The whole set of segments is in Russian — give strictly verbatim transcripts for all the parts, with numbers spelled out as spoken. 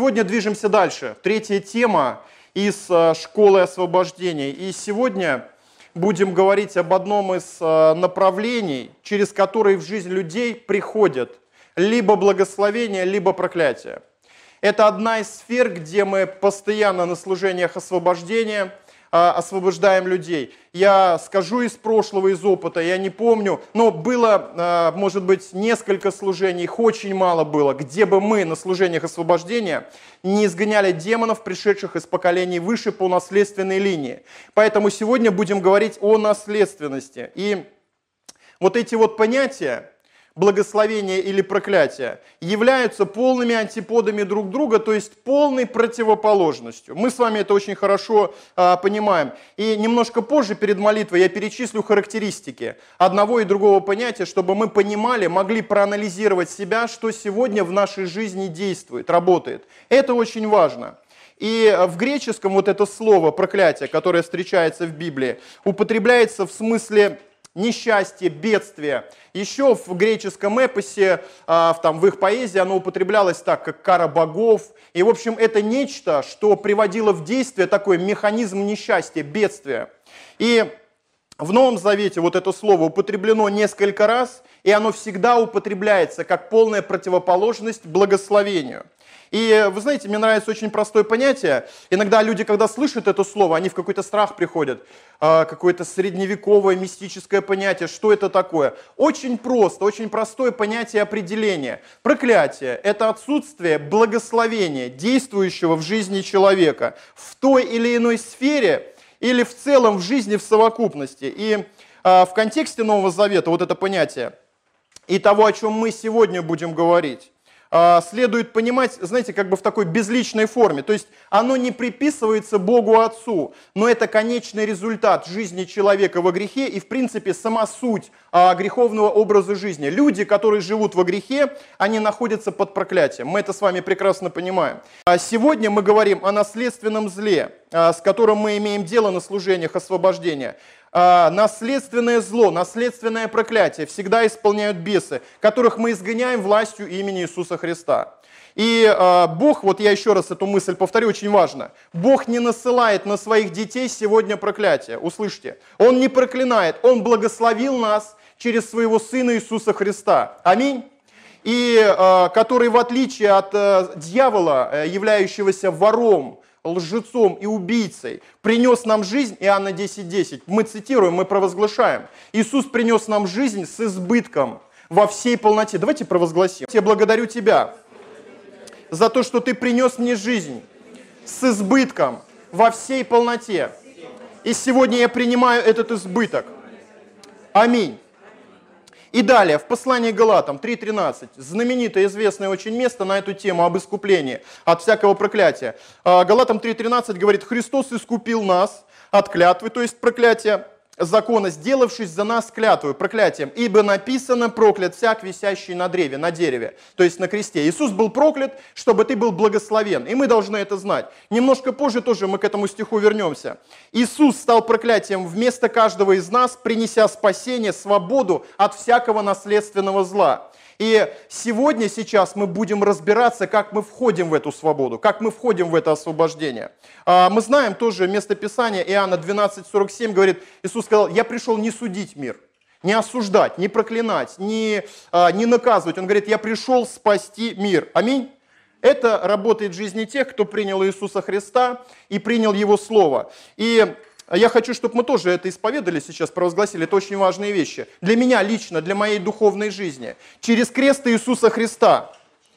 сегодня движемся дальше. Третья тема из школы освобождения. И сегодня будем говорить об одном из направлений, через которые в жизнь людей приходят либо благословение, либо проклятие. Это одна из сфер, где мы постоянно на служениях освобождения освобождаем людей. Я скажу из прошлого, из опыта, я не помню, но было, может быть, несколько служений, их очень мало было, где бы мы на служениях освобождения не изгоняли демонов, пришедших из поколений выше по наследственной линии. Поэтому сегодня будем говорить о наследственности. И вот эти вот понятия, благословение или проклятие, являются полными антиподами друг друга, то есть полной противоположностью. Мы с вами это очень хорошо а, понимаем. И немножко позже, перед молитвой, я перечислю характеристики одного и другого понятия, чтобы мы понимали, могли проанализировать себя, что сегодня в нашей жизни действует, работает. Это очень важно. И в греческом вот это слово «проклятие», которое встречается в Библии, употребляется в смысле несчастье, бедствие. Еще в греческом эпосе, в их поэзии, оно употреблялось так, как кара богов. И, в общем, это нечто, что приводило в действие такой механизм несчастья, бедствия. И в Новом Завете вот это слово употреблено несколько раз, и оно всегда употребляется как полная противоположность благословению. И вы знаете, мне нравится очень простое понятие. Иногда люди, когда слышат это слово, они в какой-то страх приходят. Какое-то средневековое мистическое понятие. Что это такое? Очень просто, очень простое понятие определения. Проклятие – это отсутствие благословения, действующего в жизни человека в той или иной сфере или в целом в жизни в совокупности. И в контексте Нового Завета вот это понятие и того, о чем мы сегодня будем говорить, следует понимать, знаете, как бы в такой безличной форме. То есть оно не приписывается Богу Отцу, но это конечный результат жизни человека во грехе и, в принципе, сама суть греховного образа жизни. Люди, которые живут во грехе, они находятся под проклятием. Мы это с вами прекрасно понимаем. Сегодня мы говорим о наследственном зле, с которым мы имеем дело на служениях освобождения. Наследственное зло, наследственное проклятие всегда исполняют бесы, которых мы изгоняем властью имени Иисуса Христа. И Бог, вот я еще раз эту мысль повторю, очень важно, Бог не насылает на своих детей сегодня проклятие, услышьте. Он не проклинает, Он благословил нас через своего Сына Иисуса Христа. Аминь. И который, в отличие от дьявола, являющегося вором, лжецом и убийцей, принес нам жизнь, Иоанна десять десять, мы цитируем, мы провозглашаем, Иисус принес нам жизнь с избытком во всей полноте. Давайте провозгласим. Я благодарю Тебя за то, что Ты принес мне жизнь с избытком во всей полноте. И сегодня я принимаю этот избыток. Аминь. И далее, в послании к Галатам три тринадцать, знаменитое, известное очень место на эту тему об искуплении от всякого проклятия. Галатам три тринадцать говорит: «Христос искупил нас от клятвы», то есть проклятия закона, сделавшись за нас клятвой, проклятием, ибо написано: проклят всяк, висящий на древе, на дереве, то есть на кресте. Иисус был проклят, чтобы ты был благословен, и мы должны это знать. Немножко позже тоже мы к этому стиху вернемся. Иисус стал проклятием вместо каждого из нас, принеся спасение, свободу от всякого наследственного зла. И сегодня, сейчас мы будем разбираться, как мы входим в эту свободу, как мы входим в это освобождение. Мы знаем тоже местописание, Иоанна двенадцать сорок семь говорит, Иисус сказал: «Я пришел не судить мир, не осуждать, не проклинать, не, не наказывать». Он говорит: «Я пришел спасти мир». Аминь. Это работает в жизни тех, кто принял Иисуса Христа и принял Его Слово. И я хочу, чтобы мы тоже это исповедали сейчас, провозгласили. Это очень важные вещи. Для меня лично, для моей духовной жизни. Через крест Иисуса Христа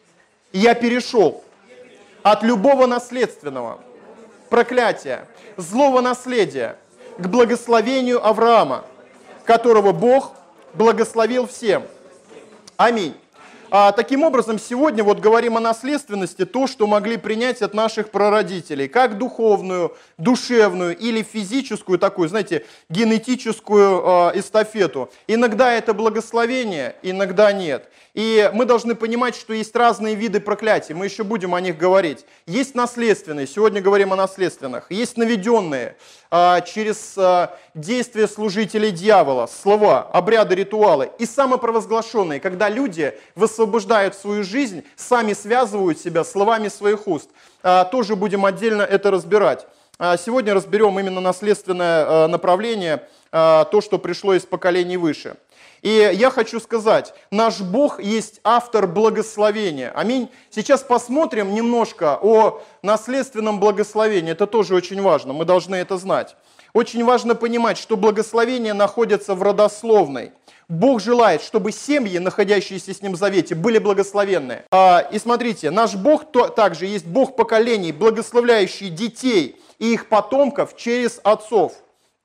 я перешел от любого наследственного проклятия, злого наследия к благословению Авраама, которого Бог благословил всем. Аминь. А, таким образом, сегодня вот говорим о наследственности, то, что могли принять от наших прародителей, как духовную, душевную или физическую такую, знаете, генетическую э, эстафету. Иногда это благословение, иногда нет. И мы должны понимать, что есть разные виды проклятий, мы еще будем о них говорить. Есть наследственные, сегодня говорим о наследственных, есть наведенные э, через э, действия служителей дьявола, слова, обряды, ритуалы, и самопровозглашенные, когда люди высвобождаются высвобождают свою жизнь, сами связывают себя словами своих уст. Тоже будем отдельно это разбирать. Сегодня разберем именно наследственное направление, то, что пришло из поколений выше. И я хочу сказать, наш Бог есть автор благословения. Аминь. Сейчас посмотрим немножко о наследственном благословении. Это тоже очень важно, мы должны это знать. Очень важно понимать, что благословение находится в родословной. Бог желает, чтобы семьи, находящиеся с Ним в завете, были благословенные. И смотрите, наш Бог также есть Бог поколений, благословляющий детей и их потомков через отцов.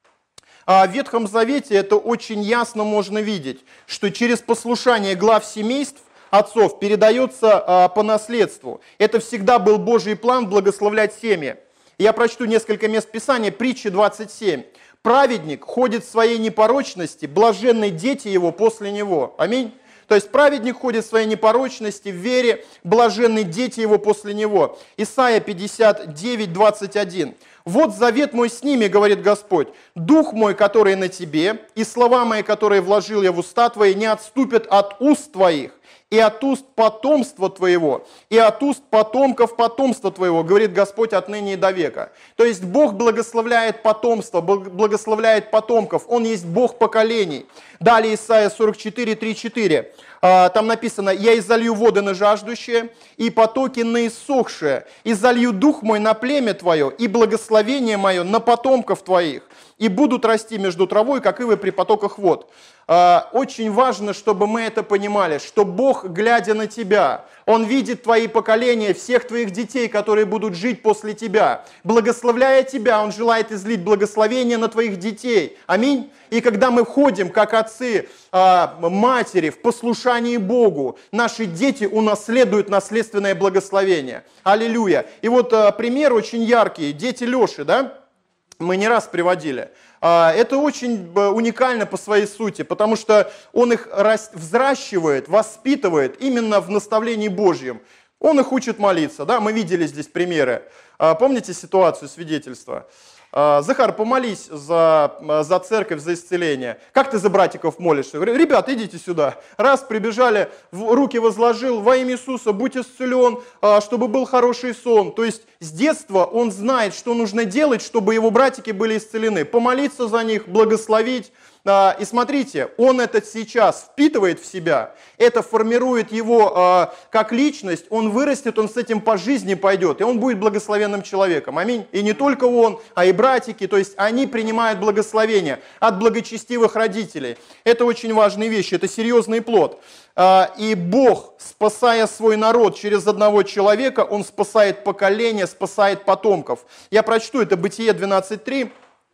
В Ветхом Завете это очень ясно можно видеть, что через послушание глав семейств отцов передается по наследству. Это всегда был Божий план благословлять семьи. Я прочту несколько мест Писания, Притчи двадцать семь. «Праведник ходит в своей непорочности, блаженны дети его после него». Аминь. То есть праведник ходит в своей непорочности, в вере, блаженны дети его после него. Исайя пятьдесят девять, двадцать один. «Вот завет мой с ними, говорит Господь, дух мой, который на тебе, и слова мои, которые вложил я в уста твои, не отступят от уст твоих, и от уст потомства твоего, и от уст потомков потомства твоего, говорит Господь отныне и до века». То есть Бог благословляет потомство, благословляет потомков, Он есть Бог поколений. Далее Исайя сорок четыре, три, четыре. Там написано: «Я изолью воды на жаждущее, и потоки на иссохшее, и залью дух мой на племя твое, и благословение мое на потомков твоих, и будут расти между травой, как ивы при потоках вод». Очень важно, чтобы мы это понимали, что Бог, глядя на тебя, Он видит твои поколения, всех твоих детей, которые будут жить после тебя. Благословляя тебя, Он желает излить благословение на твоих детей. Аминь. И когда мы ходим, как отцы, матери, в послушании Богу, наши дети унаследуют наследственное благословение. Аллилуйя. И вот пример очень яркий. Дети Леши, да? Мы не раз приводили. Это очень уникально по своей сути, потому что он их взращивает, воспитывает именно в наставлении Божьем. Он их учит молиться, да, мы видели здесь примеры. Помните ситуацию свидетельства? Захар, помолись за, за церковь, за исцеление. Как ты за братиков молишься? Я говорю: ребят, идите сюда. Раз, прибежали, руки возложил, во имя Иисуса, будь исцелен, чтобы был хороший сон. То есть с детства он знает, что нужно делать, чтобы его братики были исцелены. Помолиться за них, благословить. И смотрите, он это сейчас впитывает в себя, это формирует его как личность, он вырастет, он с этим по жизни пойдет, и он будет благословенным человеком. Аминь. И не только он, а и братики, то есть они принимают благословение от благочестивых родителей. Это очень важные вещи, это серьезный плод. И Бог, спасая свой народ через одного человека, Он спасает поколение, спасает потомков. Я прочту, это Бытие двенадцать три.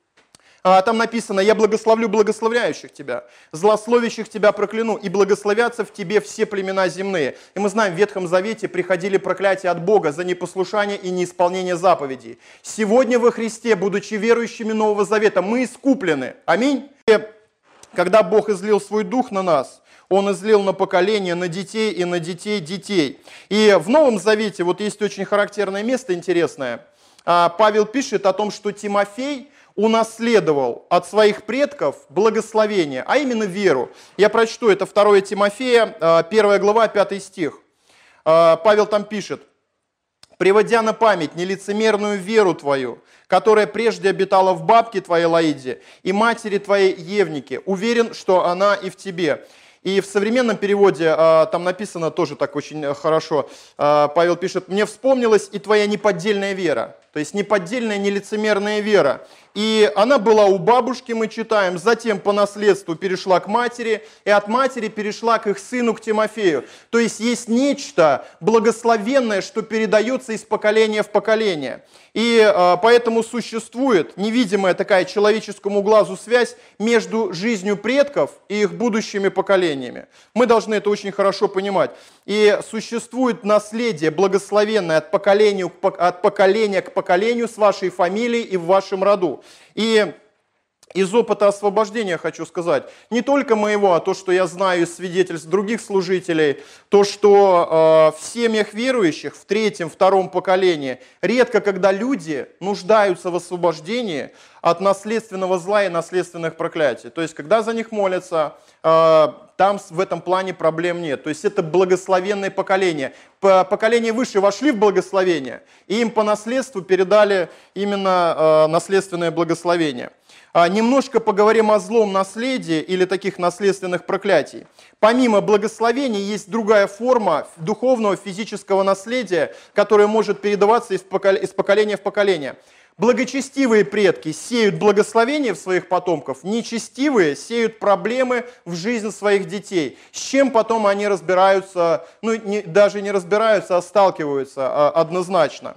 Там написано: «Я благословлю благословляющих тебя, злословящих тебя прокляну, и благословятся в тебе все племена земные». И мы знаем, в Ветхом Завете приходили проклятия от Бога за непослушание и неисполнение заповедей. Сегодня во Христе, будучи верующими Нового Завета, мы искуплены. Аминь. И когда Бог излил свой Дух на нас, Он излил на поколение, на детей и на детей детей. И в Новом Завете вот есть очень характерное место интересное. Павел пишет о том, что Тимофей унаследовал от своих предков благословение, а именно веру. Я прочту, это второе Тимофея, первая глава, пятый стих. Павел там пишет: «Приводя на память нелицемерную веру твою, которая прежде обитала в бабке твоей Лаиде и матери твоей Евнике, уверен, что она и в тебе». И в современном переводе там написано тоже так очень хорошо. Павел пишет: «Мне вспомнилась и твоя неподдельная вера». То есть неподдельная, нелицемерная вера. И она была у бабушки, мы читаем, затем по наследству перешла к матери, и от матери перешла к их сыну, к Тимофею. То есть есть нечто благословенное, что передается из поколения в поколение. И э, поэтому существует невидимая такая человеческому глазу связь между жизнью предков и их будущими поколениями. Мы должны это очень хорошо понимать. И существует наследие благословенное от поколения, от поколения к поколению с вашей фамилией и в вашем роду. И из опыта освобождения хочу сказать, не только моего, а то, что я знаю из свидетельств других служителей, то, что э, в семьях верующих, в третьем, втором поколении, редко когда люди нуждаются в освобождении от наследственного зла и наследственных проклятий. То есть, когда за них молятся, э, там в этом плане проблем нет. То есть, это благословенное поколение. Поколение выше вошли в благословение, и им по наследству передали именно э, наследственное благословение. Немножко поговорим о злом наследии или таких наследственных проклятий. Помимо благословений есть другая форма духовного физического наследия, которая может передаваться из поколения в поколение. Благочестивые предки сеют благословение в своих потомков, нечестивые сеют проблемы в жизнь своих детей, с чем потом они разбираются, ну не, даже не разбираются, а сталкиваются однозначно.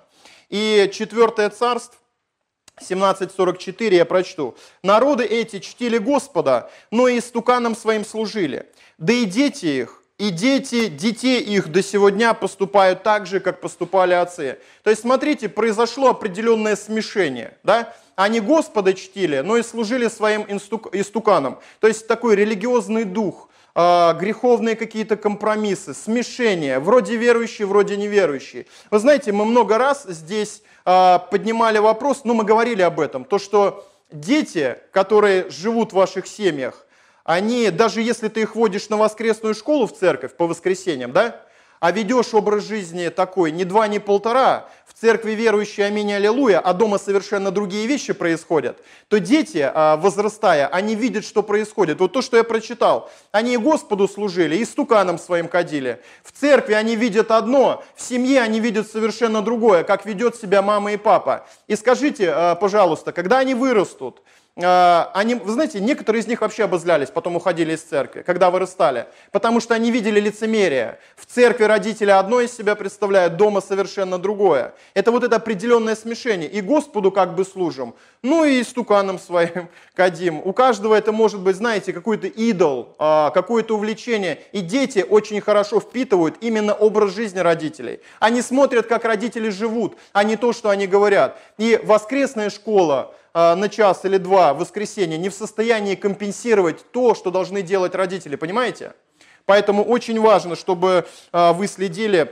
И четвертое царство, семнадцать сорок четыре я прочту. «Народы эти чтили Господа, но и истуканам своим служили. Да и дети их, и дети детей их до сего дня поступают так же, как поступали отцы». То есть, смотрите, произошло определенное смешение. Да? Они Господа чтили, но и служили своим истуканам. То есть, такой религиозный дух, греховные какие-то компромиссы, смешение, вроде верующие, вроде неверующие. Вы знаете, мы много раз здесь поднимали вопрос, ну мы говорили об этом, то что дети, которые живут в ваших семьях, они, даже если ты их водишь на воскресную школу в церковь по воскресеньям, да, а ведешь образ жизни такой, ни два, ни полтора, в церкви верующие аминь, аллилуйя, а дома совершенно другие вещи происходят, то дети, возрастая, они видят, что происходит. Вот то, что я прочитал, они и Господу служили, и стуканам своим ходили. В церкви они видят одно, в семье они видят совершенно другое, как ведет себя мама и папа. И скажите, пожалуйста, когда они вырастут, они, вы знаете, некоторые из них вообще обозлялись, потом уходили из церкви, когда вырастали, потому что они видели лицемерие. В церкви родители одно из себя представляют, дома совершенно другое. Это вот это определенное смешение. И Господу как бы служим, ну и стуканам своим кадим. У каждого это может быть, знаете, какой-то идол, какое-то увлечение. И дети очень хорошо впитывают именно образ жизни родителей. Они смотрят, как родители живут, а не то, что они говорят. И воскресная школа на час или два в воскресенье не в состоянии компенсировать то, что должны делать родители, понимаете? Поэтому очень важно, чтобы вы следили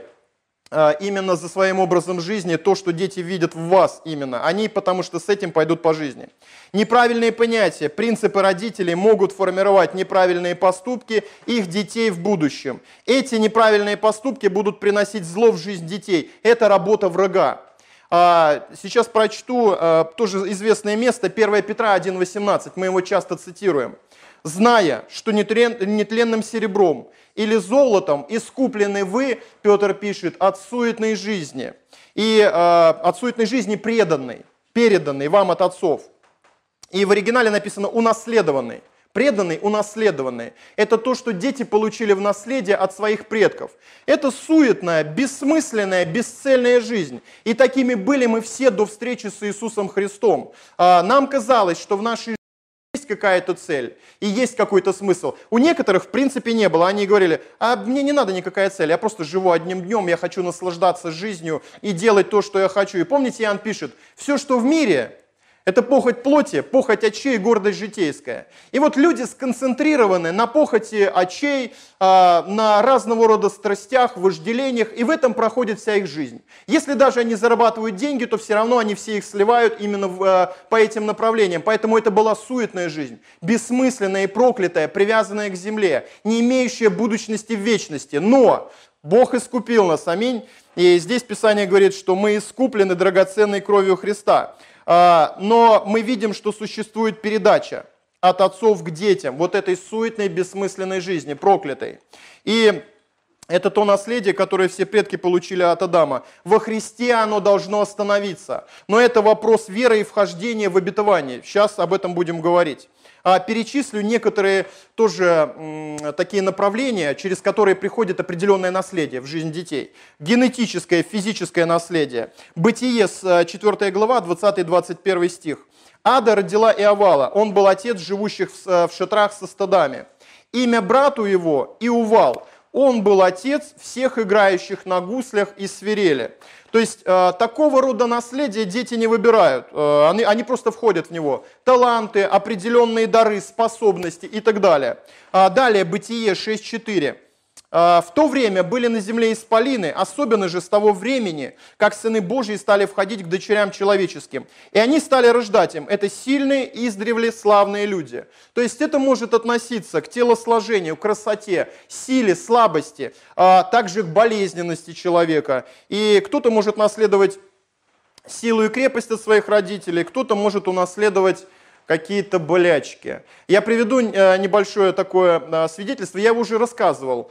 именно за своим образом жизни, то, что дети видят в вас именно. Они потому что с этим пойдут по жизни. Неправильные понятия, принципы родителей могут формировать неправильные поступки их детей в будущем. Эти неправильные поступки будут приносить зло в жизнь детей. Это работа врага. Сейчас прочту тоже известное место, первое Петра один восемнадцать, мы его часто цитируем. «Зная, что нетленным серебром или золотом искуплены вы, Петр пишет, от суетной жизни, и от суетной жизни преданной, переданной вам от отцов». И в оригинале написано «унаследованный». Преданный, унаследованный. Это то, что дети получили в наследие от своих предков. Это суетная, бессмысленная, бесцельная жизнь. И такими были мы все до встречи с Иисусом Христом. Нам казалось, что в нашей жизни есть какая-то цель и есть какой-то смысл. У некоторых в принципе не было. Они говорили, а мне не надо никакая цель, я просто живу одним днем, я хочу наслаждаться жизнью и делать то, что я хочу. И помните, Иоанн пишет, все, что в мире, это похоть плоти, похоть очей, гордость житейская. И вот люди сконцентрированы на похоти очей, на разного рода страстях, вожделениях, и в этом проходит вся их жизнь. Если даже они зарабатывают деньги, то все равно они все их сливают именно в, по этим направлениям. Поэтому это была суетная жизнь, бессмысленная и проклятая, привязанная к земле, не имеющая будущности в вечности. Но Бог искупил нас, аминь. И здесь Писание говорит, что мы искуплены драгоценной кровью Христа. Но мы видим, что существует передача от отцов к детям вот этой суетной, бессмысленной жизни, проклятой. И это то наследие, которое все предки получили от Адама. Во Христе оно должно остановиться. Но это вопрос веры и вхождения в обетование. Сейчас об этом будем говорить. Перечислю некоторые тоже м, такие направления, через которые приходит определенное наследие в жизнь детей. Генетическое, физическое наследие. Бытие, четвёртая глава, двадцатый-двадцать первый стих. Ада родила Иовала, он был отец живущих в, в шатрах со стадами. Имя брату его Иувал. он был отец всех играющих на гуслях и свирели. То есть э, такого рода наследие дети не выбирают, э, они, они просто входят в него. Таланты, определенные дары, способности и так далее. А далее, Бытие шесть четыре. В то время были на земле исполины, особенно же с того времени, как сыны Божьи стали входить к дочерям человеческим. И они стали рождать им. Это сильные, издревле славные люди. То есть это может относиться к телосложению, красоте, силе, слабости, а также к болезненности человека. И кто-то может наследовать силу и крепость от своих родителей, кто-то может унаследовать какие-то болячки. Я приведу небольшое такое свидетельство, я его уже рассказывал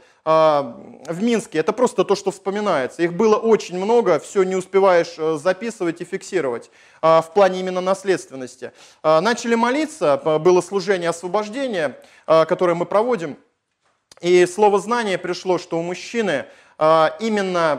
в Минске, это просто то, что вспоминается. Их было очень много, все не успеваешь записывать и фиксировать в плане именно наследственности. Начали молиться, было служение освобождения, которое мы проводим, и слово знания пришло, что у мужчины именно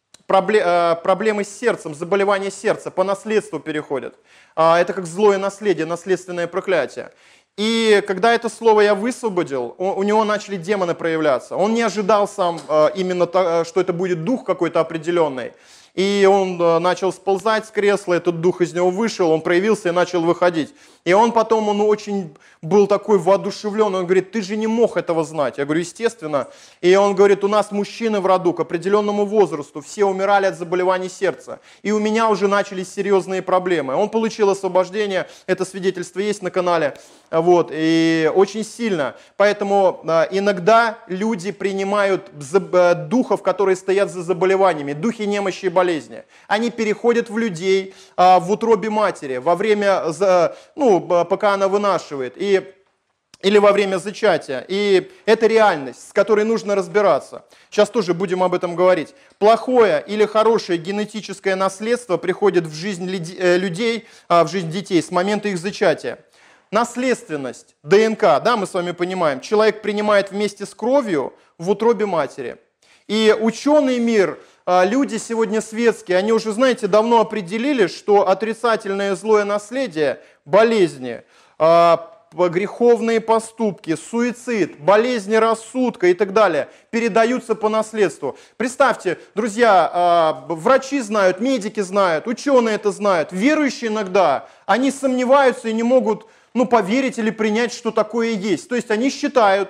проблемы с сердцем, заболевания сердца по наследству переходят. Это как злое наследие, наследственное проклятие. И когда это слово я высвободил, у него начали демоны проявляться. Он не ожидал сам именно, что это будет дух какой-то определенный. И он начал сползать с кресла, этот дух из него вышел, он проявился и начал выходить. И он потом, он очень был такой воодушевлен, он говорит, ты же не мог этого знать. Я говорю, естественно. И он говорит, у нас мужчины в роду к определенному возрасту, все умирали от заболеваний сердца. И у меня уже начались серьезные проблемы. Он получил освобождение, это свидетельство есть на канале. Вот, и очень сильно. Поэтому иногда люди принимают духов, которые стоят за заболеваниями, духи немощи и болезни. Они переходят в людей в утробе матери, во время, ну, пока она вынашивает, и, или во время зачатия. И это реальность, с которой нужно разбираться. Сейчас тоже будем об этом говорить. Плохое или хорошее генетическое наследство приходит в жизнь людей, в жизнь детей с момента их зачатия. Наследственность, ДНК, да, мы с вами понимаем, человек принимает вместе с кровью в утробе матери. И ученый мир, люди сегодня светские, они уже, знаете, давно определили, что отрицательное злое наследие, болезни, греховные поступки, суицид, болезни рассудка и так далее передаются по наследству. Представьте, друзья, врачи знают, медики знают, ученые это знают, верующие иногда, они сомневаются и не могут, ну, поверить или принять, что такое есть. То есть они считают,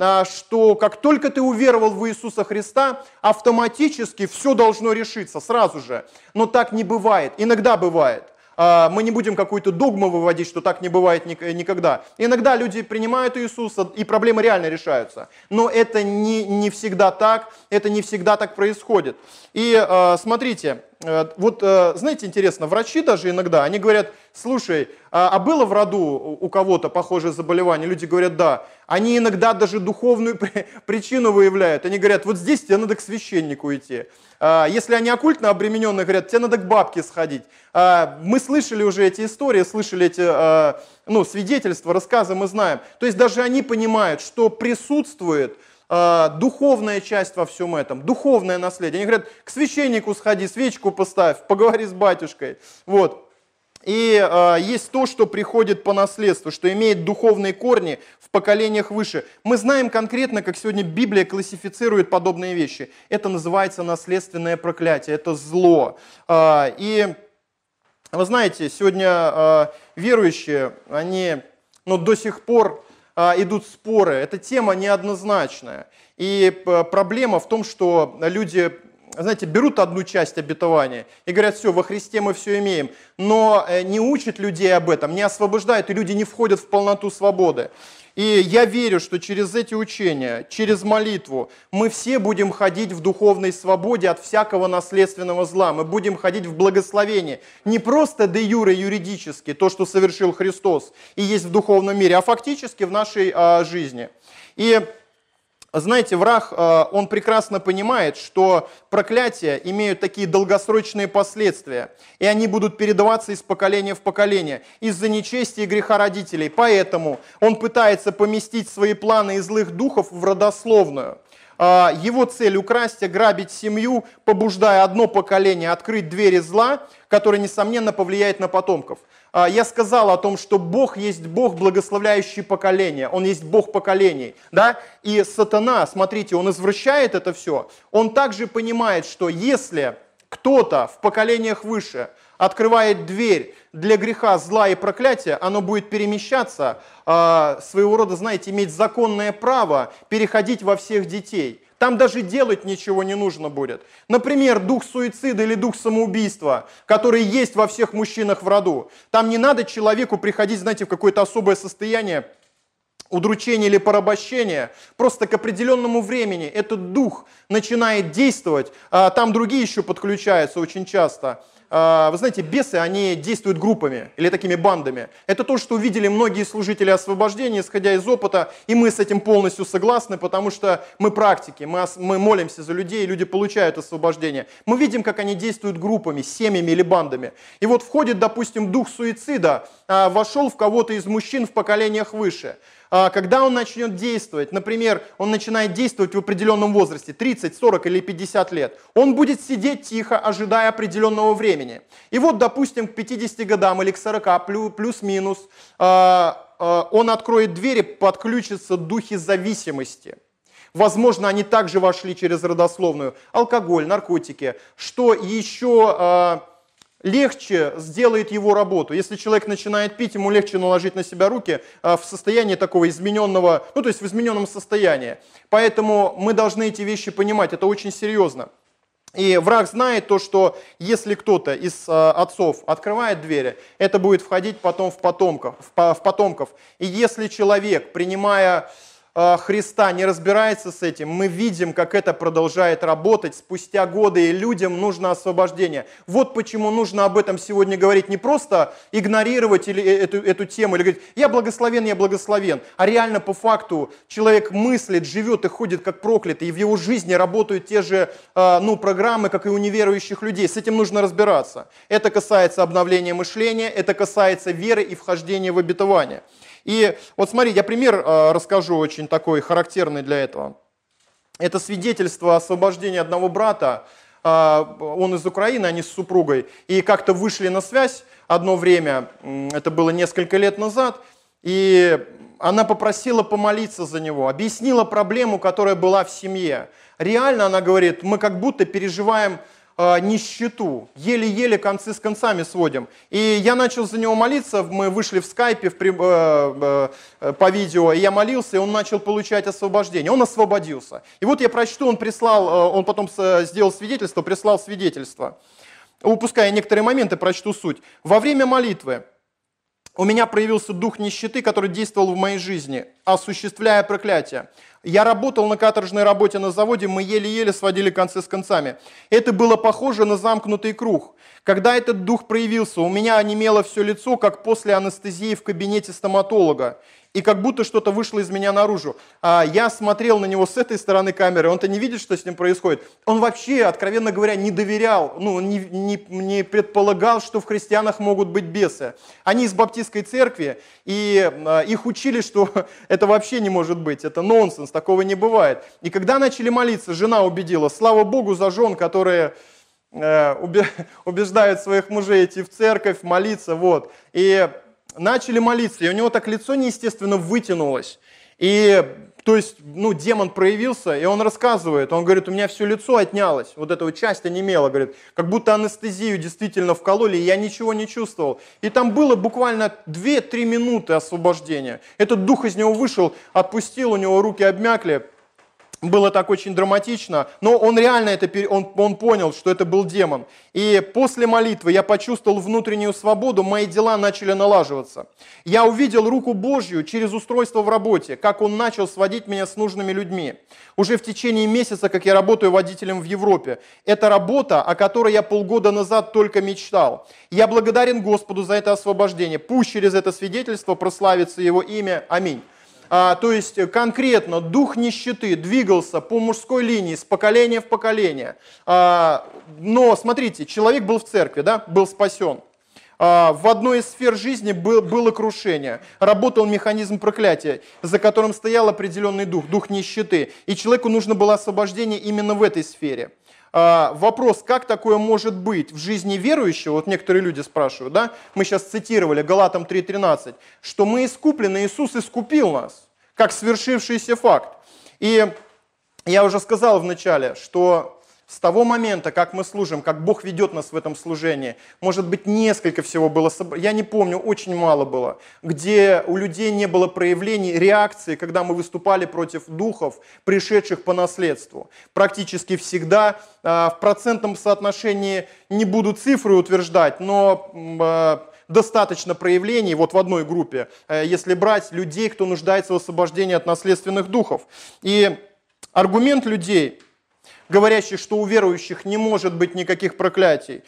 что как только ты уверовал в Иисуса Христа, автоматически все должно решиться сразу же. Но так не бывает, иногда бывает. Мы не будем какую-то догму выводить, что так не бывает никогда. Иногда люди принимают Иисуса, и проблемы реально решаются. Но это не, не всегда так, это не всегда так происходит. И смотрите, вот знаете, интересно, врачи даже иногда, они говорят, слушай, а было в роду у кого-то похожее заболевание? Люди говорят, да. Они иногда даже духовную причину выявляют. Они говорят, вот здесь тебе надо к священнику идти. Если они оккультно обремененные, говорят, тебе надо к бабке сходить. Мы слышали уже эти истории, слышали эти ну, свидетельства, рассказы, мы знаем. То есть даже они понимают, что присутствует духовная часть во всем этом, духовное наследие. Они говорят, к священнику сходи, свечку поставь, поговори с батюшкой. Вот. И э, есть то, что приходит по наследству, что имеет духовные корни в поколениях выше. Мы знаем конкретно, как сегодня Библия классифицирует подобные вещи. Это называется наследственное проклятие, это зло. Э, и вы знаете, сегодня э, верующие, они ну, до сих пор э, идут споры. Эта тема неоднозначная. И э, проблема в том, что люди... знаете, берут одну часть обетования и говорят, все, во Христе мы все имеем, но не учат людей об этом, не освобождают, и люди не входят в полноту свободы. И я верю, что через эти учения, через молитву мы все будем ходить в духовной свободе от всякого наследственного зла, мы будем ходить в благословении. Не просто де юре юридически, то, что совершил Христос и есть в духовном мире, а фактически в нашей а, жизни. И знаете, враг, он прекрасно понимает, что проклятия имеют такие долгосрочные последствия, и они будут передаваться из поколения в поколение из-за нечестия и греха родителей. Поэтому он пытается поместить свои планы и злых духов в родословную. Его цель украсть, ограбить семью, побуждая одно поколение открыть двери зла, которое, несомненно, повлияет на потомков. Я сказал о том, что Бог есть Бог, благословляющий поколения. Он есть Бог поколений. Да? И сатана, смотрите, он извращает это все. Он также понимает, что если кто-то в поколениях выше открывает дверь для греха, зла и проклятия, оно будет перемещаться, своего рода, знаете, иметь законное право переходить во всех детей. Там даже делать ничего не нужно будет. Например, дух суицида или дух самоубийства, который есть во всех мужчинах в роду. Там не надо человеку приходить, знаете, в какое-то особое состояние удручения или порабощения. Просто к определенному времени этот дух начинает действовать. Там другие еще подключаются очень часто. Вы знаете, бесы, они действуют группами или такими бандами. Это то, что увидели многие служители освобождения, исходя из опыта, и мы с этим полностью согласны, потому что мы практики, мы, мы молимся за людей, и люди получают освобождение. Мы видим, как они действуют группами, семьями или бандами. И вот входит, допустим, дух суицида, вошел в кого-то из мужчин в поколениях выше. Когда он начнет действовать, например, он начинает действовать в определенном возрасте, тридцать, сорок или пятьдесят лет, он будет сидеть тихо, ожидая определенного времени. И вот, допустим, к пятидесяти годам или к сорока, плюс-минус, он откроет двери, подключатся духи зависимости. Возможно, они также вошли через родословную. Алкоголь, наркотики. Что еще легче сделает его работу. Если человек начинает пить, ему легче наложить на себя руки в состоянии такого измененного, ну то есть в измененном состоянии. Поэтому мы должны эти вещи понимать, это очень серьезно. И враг знает то, что если кто-то из отцов открывает двери, это будет входить потом в потомков. В потомков. И если человек, принимая Христа, не разбирается с этим, мы видим, как это продолжает работать спустя годы, и людям нужно освобождение. Вот почему нужно об этом сегодня говорить, не просто игнорировать или эту, эту тему, или говорить, я благословен, я благословен, а реально по факту человек мыслит, живет и ходит как проклятый, и в его жизни работают те же ну, программы, как и у неверующих людей. С этим нужно разбираться. Это касается обновления мышления, это касается веры и вхождения в обетование. И вот смотрите, я пример э, расскажу очень такой характерный для этого. Это свидетельство освобождения одного брата. Э, он из Украины, они с супругой. И как-то вышли на связь одно время, это было несколько лет назад. И она попросила помолиться за него, объяснила проблему, которая была в семье. Реально, она говорит, мы как будто переживаем нищету, еле-еле концы с концами сводим. И я начал за него молиться, мы вышли в скайпе в, э, э, по видео, и я молился, и он начал получать освобождение. Он освободился. И вот я прочту, он прислал, он потом сделал свидетельство, прислал свидетельство. Упуская некоторые моменты, прочту суть. Во время молитвы у меня проявился дух нищеты, который действовал в моей жизни, осуществляя проклятие. Я работал на каторжной работе на заводе, мы еле-еле сводили концы с концами. Это было похоже на замкнутый круг. Когда этот дух проявился, у меня онемело все лицо, как после анестезии в кабинете стоматолога. И как будто что-то вышло из меня наружу. А я смотрел на него с этой стороны камеры, он-то не видит, что с ним происходит. Он вообще, откровенно говоря, не доверял, ну, не, не, не предполагал, что в христианах могут быть бесы. Они из баптистской церкви, и а, их учили, что это вообще не может быть, это нонсенс, такого не бывает. И когда начали молиться, жена убедила, слава Богу за жен, которые э, убеждают своих мужей идти в церковь, молиться, вот. И начали молиться, и у него так лицо неестественно вытянулось. И, то есть, ну, демон проявился, и он рассказывает, он говорит, у меня все лицо отнялось, вот эта вот часть онемела, говорит, как будто анестезию действительно вкололи, и я ничего не чувствовал. И там было буквально две-три минуты освобождения. Этот дух из него вышел, отпустил, у него руки обмякли. Было так очень драматично, но он реально это, он, он понял, что это был демон. И после молитвы я почувствовал внутреннюю свободу, мои дела начали налаживаться. Я увидел руку Божью через устройство в работе, как он начал сводить меня с нужными людьми. Уже в течение месяца, как я работаю водителем в Европе. Это работа, о которой я полгода назад только мечтал. Я благодарен Господу за это освобождение. Пусть через это свидетельство прославится Его имя. Аминь. А, то есть конкретно дух нищеты двигался по мужской линии с поколения в поколение. А, но смотрите, человек был в церкви, да, был спасен. в одной из сфер жизни было крушение, работал механизм проклятия, за которым стоял определенный дух, дух нищеты, и человеку нужно было освобождение именно в этой сфере. Вопрос, как такое может быть в жизни верующего, вот некоторые люди спрашивают, да, мы сейчас цитировали Галатам три тринадцать, что мы искуплены, Иисус искупил нас, как свершившийся факт. И я уже сказал в начале, что с того момента, как мы служим, как Бог ведет нас в этом служении, может быть, несколько всего было, я не помню, очень мало было, где у людей не было проявлений, реакции, когда мы выступали против духов, пришедших по наследству. Практически всегда в процентном соотношении, не буду цифры утверждать, но достаточно проявлений, вот в одной группе, если брать людей, кто нуждается в освобождении от наследственных духов. И аргумент людей, говорящих, что у верующих не может быть никаких проклятий,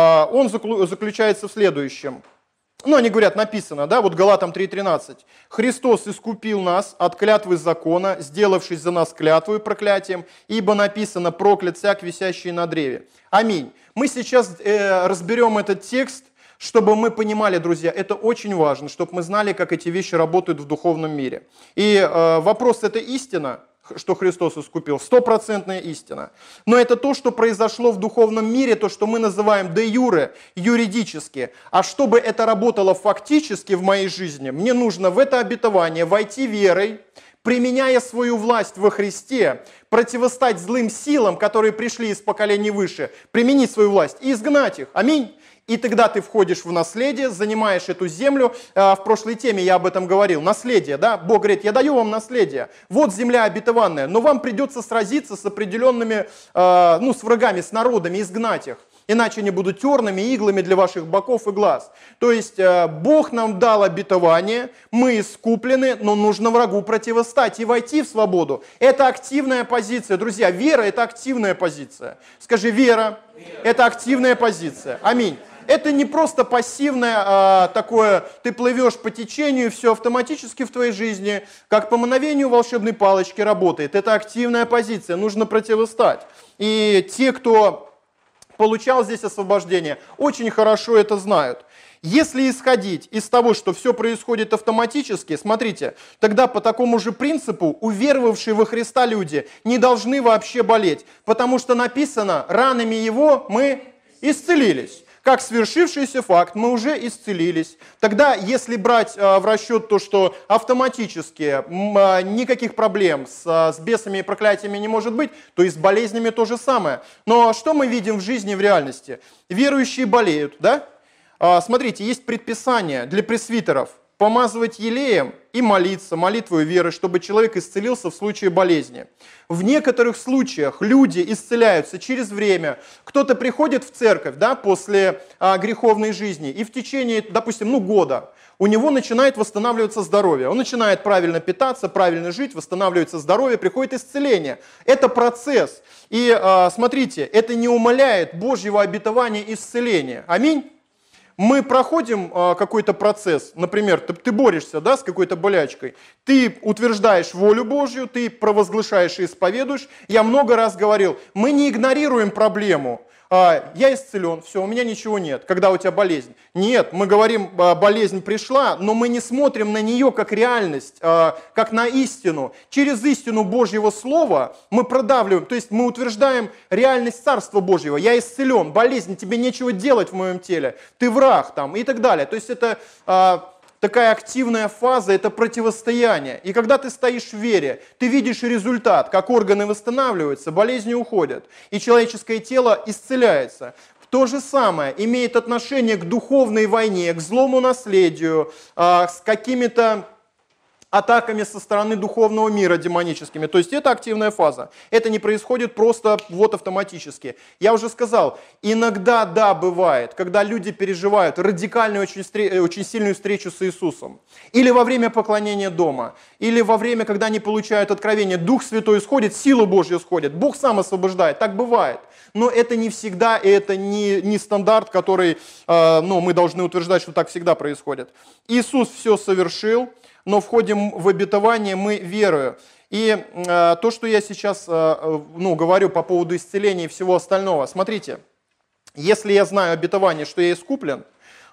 он заключается в следующем. Ну, они говорят, написано, да, вот Галатам три тринадцать. «Христос искупил нас от клятвы закона, сделавшись за нас клятвой проклятием, ибо написано, проклят всяк, висящий на древе». Аминь. Мы сейчас э, разберем этот текст, чтобы мы понимали, друзья, это очень важно, чтобы мы знали, как эти вещи работают в духовном мире. И э, вопрос, это истина, что Христос искупил, стопроцентная истина. Но это то, что произошло в духовном мире, то, что мы называем де юре, юридически. А чтобы это работало фактически в моей жизни, мне нужно в это обетование войти верой, применяя свою власть во Христе, противостать злым силам, которые пришли из поколений выше, применить свою власть и изгнать их. Аминь. И тогда ты входишь в наследие, занимаешь эту землю. В прошлой теме я об этом говорил. Наследие, да? Бог говорит, я даю вам наследие. Вот земля обетованная. Но вам придется сразиться с определенными, ну, с врагами, с народами, изгнать их. Иначе они будут терными иглами для ваших боков и глаз. То есть Бог нам дал обетование, мы искуплены, но нужно врагу противостать и войти в свободу. Это активная позиция. Друзья, вера – это активная позиция. Скажи, вера – это активная позиция. Аминь. Это не просто пассивное а, такое, ты плывешь по течению, все автоматически в твоей жизни, как по мановению волшебной палочки работает. Это активная позиция, нужно противостать. И те, кто получал здесь освобождение, очень хорошо это знают. Если исходить из того, что все происходит автоматически, смотрите, тогда по такому же принципу уверовавшие во Христа люди не должны вообще болеть, потому что написано, ранами Его мы исцелились. Как свершившийся факт, мы уже исцелились. Тогда, если брать э, в расчет то, что автоматически э, никаких проблем с, с бесами и проклятиями не может быть, то и с болезнями то же самое. Но что мы видим в жизни, в реальности? Верующие болеют, да? Э, смотрите, есть предписание для пресвитеров помазывать елеем и молиться, молитвой веры, чтобы человек исцелился в случае болезни. В некоторых случаях люди исцеляются через время. Кто-то приходит в церковь, да, после а, греховной жизни, и в течение, допустим, ну, года у него начинает восстанавливаться здоровье. Он начинает правильно питаться, правильно жить, восстанавливается здоровье, приходит исцеление. Это процесс. И а, смотрите, это не умаляет Божьего обетования исцеления. Аминь. Мы проходим а, какой-то процесс, например, ты, ты борешься, да, с какой-то болячкой, ты утверждаешь волю Божью, ты провозглашаешь и исповедуешь. Я много раз говорил, мы не игнорируем проблему. А, я исцелен, все, у меня ничего нет, когда у тебя болезнь. Нет, мы говорим, а, болезнь пришла, но мы не смотрим на нее как реальность, а, как на истину. Через истину Божьего Слова мы продавливаем, то есть мы утверждаем реальность Царства Божьего. Я исцелен, болезнь, тебе нечего делать в моем теле, ты враг там и так далее. То есть это а, такая активная фаза, это противостояние. И когда ты стоишь в вере, ты видишь результат, как органы восстанавливаются, болезни уходят, и человеческое тело исцеляется. То же самое имеет отношение к духовной войне, к злому наследию, с какими-то атаками со стороны духовного мира демоническими. То есть это активная фаза. Это не происходит просто вот автоматически. Я уже сказал, иногда, да, бывает, когда люди переживают радикальную, очень, очень сильную встречу с Иисусом. Или во время поклонения дома. Или во время, когда они получают откровение. Дух Святой сходит, сила Божья сходит. Бог сам освобождает. Так бывает. Но это не всегда, и это не, не стандарт, который э, ну, мы должны утверждать, что так всегда происходит. Иисус все совершил, но входим в обетование мы верою. И э, то, что я сейчас э, ну, говорю по поводу исцеления и всего остального, смотрите, если я знаю обетование, что я искуплен,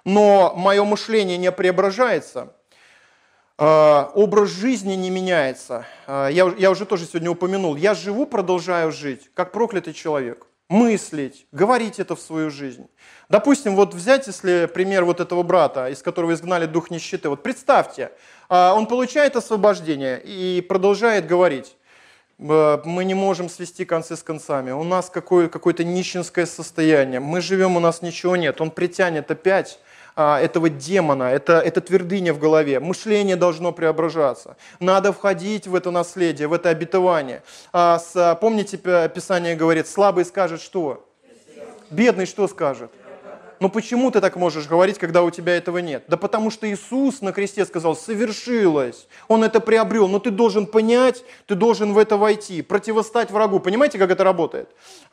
но мое мышление не преображается, образ жизни не меняется. Я, я уже тоже сегодня упомянул. Я живу, продолжаю жить, как проклятый человек. Мыслить, говорить это в свою жизнь. Допустим, вот взять, если пример вот этого брата, из которого изгнали дух нищеты. Вот представьте, он получает освобождение и продолжает говорить. Мы не можем свести концы с концами. У нас какое, какое-то нищенское состояние. Мы живем, у нас ничего нет. Он притянет опять этого демона, это, это твердыня в голове. Мышление должно преображаться. Надо входить в это наследие, в это обетование. А с, помните, Писание говорит, слабый скажет что? Бедный что скажет? Но почему ты так можешь говорить, когда у тебя этого нет? Да потому что Иисус на кресте сказал, совершилось. Он это приобрел. Но ты должен понять, ты должен в это войти, противостать врагу. Понимаете, как это работает?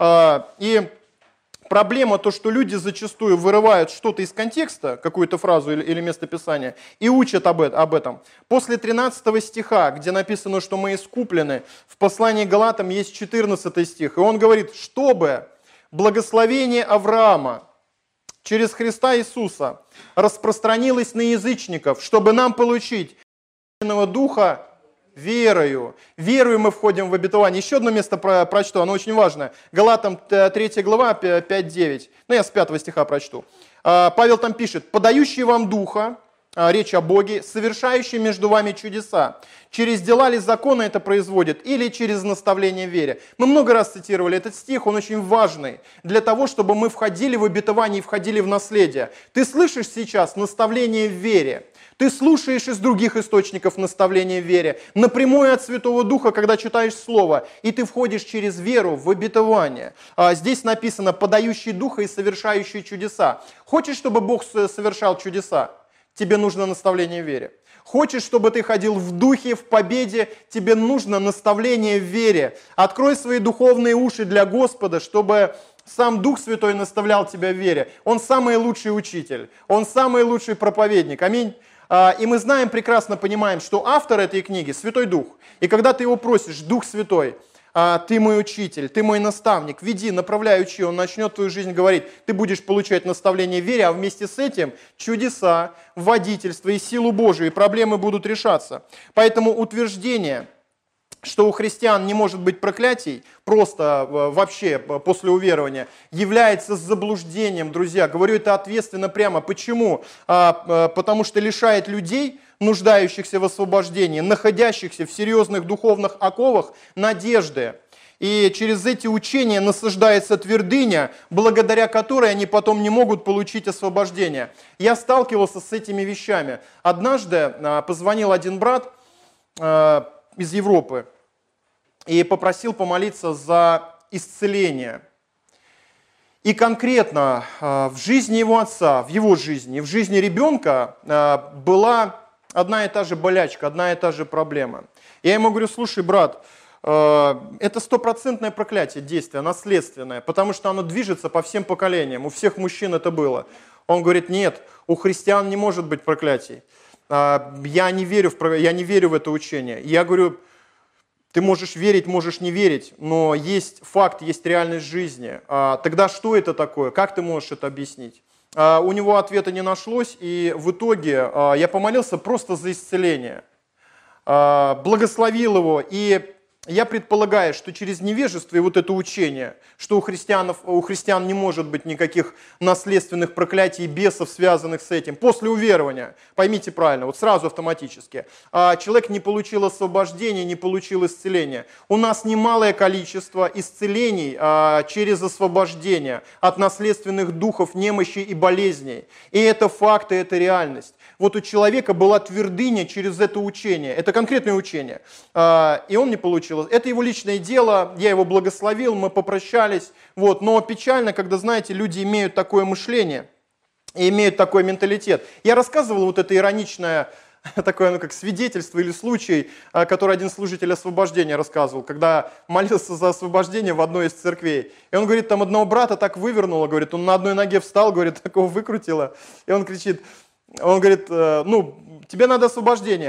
И проблема то, что люди зачастую вырывают что-то из контекста, какую-то фразу или, или местописание, и учат об, об этом. После тринадцатого стиха, где написано, что мы искуплены, в послании к Галатам есть четырнадцатый стих, и он говорит, чтобы благословение Авраама через Христа Иисуса распространилось на язычников, чтобы нам получить Духа верою. Верою мы входим в обетование. Еще одно место про, прочту, оно очень важное. Галатам третья глава, пять девять. Ну, я с пятого стиха прочту. Павел там пишет, «Подающий вам Духа», речь о Боге, «совершающий между вами чудеса. Через дела ли закона это производит, или через наставление в вере». Мы много раз цитировали этот стих, он очень важный для того, чтобы мы входили в обетование и входили в наследие. Ты слышишь сейчас наставление в вере. Ты слушаешь из других источников наставления в вере, напрямую от Святого Духа, когда читаешь Слово, и ты входишь через веру в обетование. Здесь написано «подающий Духа и совершающий чудеса». Хочешь, чтобы Бог совершал чудеса? Тебе нужно наставление в вере. Хочешь, чтобы ты ходил в духе, в победе, тебе нужно наставление в вере. Открой свои духовные уши для Господа, чтобы сам Дух Святой наставлял тебя в вере. Он самый лучший учитель, Он самый лучший проповедник. Аминь. И мы знаем, прекрасно понимаем, что автор этой книги – Святой Дух. И когда ты его просишь, Дух Святой, ты мой учитель, ты мой наставник, веди, направляй, учи, он начнет твою жизнь говорить, ты будешь получать наставление в вере, а вместе с этим чудеса, водительство и силу Божию, и проблемы будут решаться. Поэтому утверждение, что у христиан не может быть проклятий, просто вообще после уверования, является заблуждением, друзья. Говорю это ответственно прямо. Почему? Потому что лишает людей, нуждающихся в освобождении, находящихся в серьезных духовных оковах, надежды. И через эти учения насаждается твердыня, благодаря которой они потом не могут получить освобождение. Я сталкивался с этими вещами. Однажды позвонил один брат из Европы и попросил помолиться за исцеление. И конкретно в жизни его отца, в его жизни, в жизни ребенка была одна и та же болячка, одна и та же проблема. Я ему говорю, слушай, брат, это стопроцентное проклятие, действие, наследственное, потому что оно движется по всем поколениям, у всех мужчин это было. Он говорит, нет, у христиан не может быть проклятий. Я не верю в, я не верю в это учение. Я говорю, ты можешь верить, можешь не верить, но есть факт, есть реальность жизни. Тогда что это такое? Как ты можешь это объяснить? У него ответа не нашлось, и в итоге я помолился просто за исцеление. Благословил его, и я предполагаю, что через невежество и вот это учение, что у, христианов, у христиан не может быть никаких наследственных проклятий и бесов, связанных с этим, после уверования, поймите правильно, вот сразу автоматически, человек не получил освобождения, не получил исцеления. У нас немалое количество исцелений через освобождение от наследственных духов, немощей и болезней. И это факты, это реальность. Вот у человека была твердыня через это учение, это конкретное учение, и он не получил. Это его личное дело, я его благословил, мы попрощались. Вот. Но печально, когда, знаете, люди имеют такое мышление и имеют такой менталитет. Я рассказывал вот это ироничное такое, ну, как свидетельство или случай, который один служитель освобождения рассказывал, когда молился за освобождение в одной из церквей. И он говорит, там одного брата так вывернуло, говорит, он на одной ноге встал, говорит, такого выкрутило. И он кричит, он говорит, ну, тебе надо освобождение.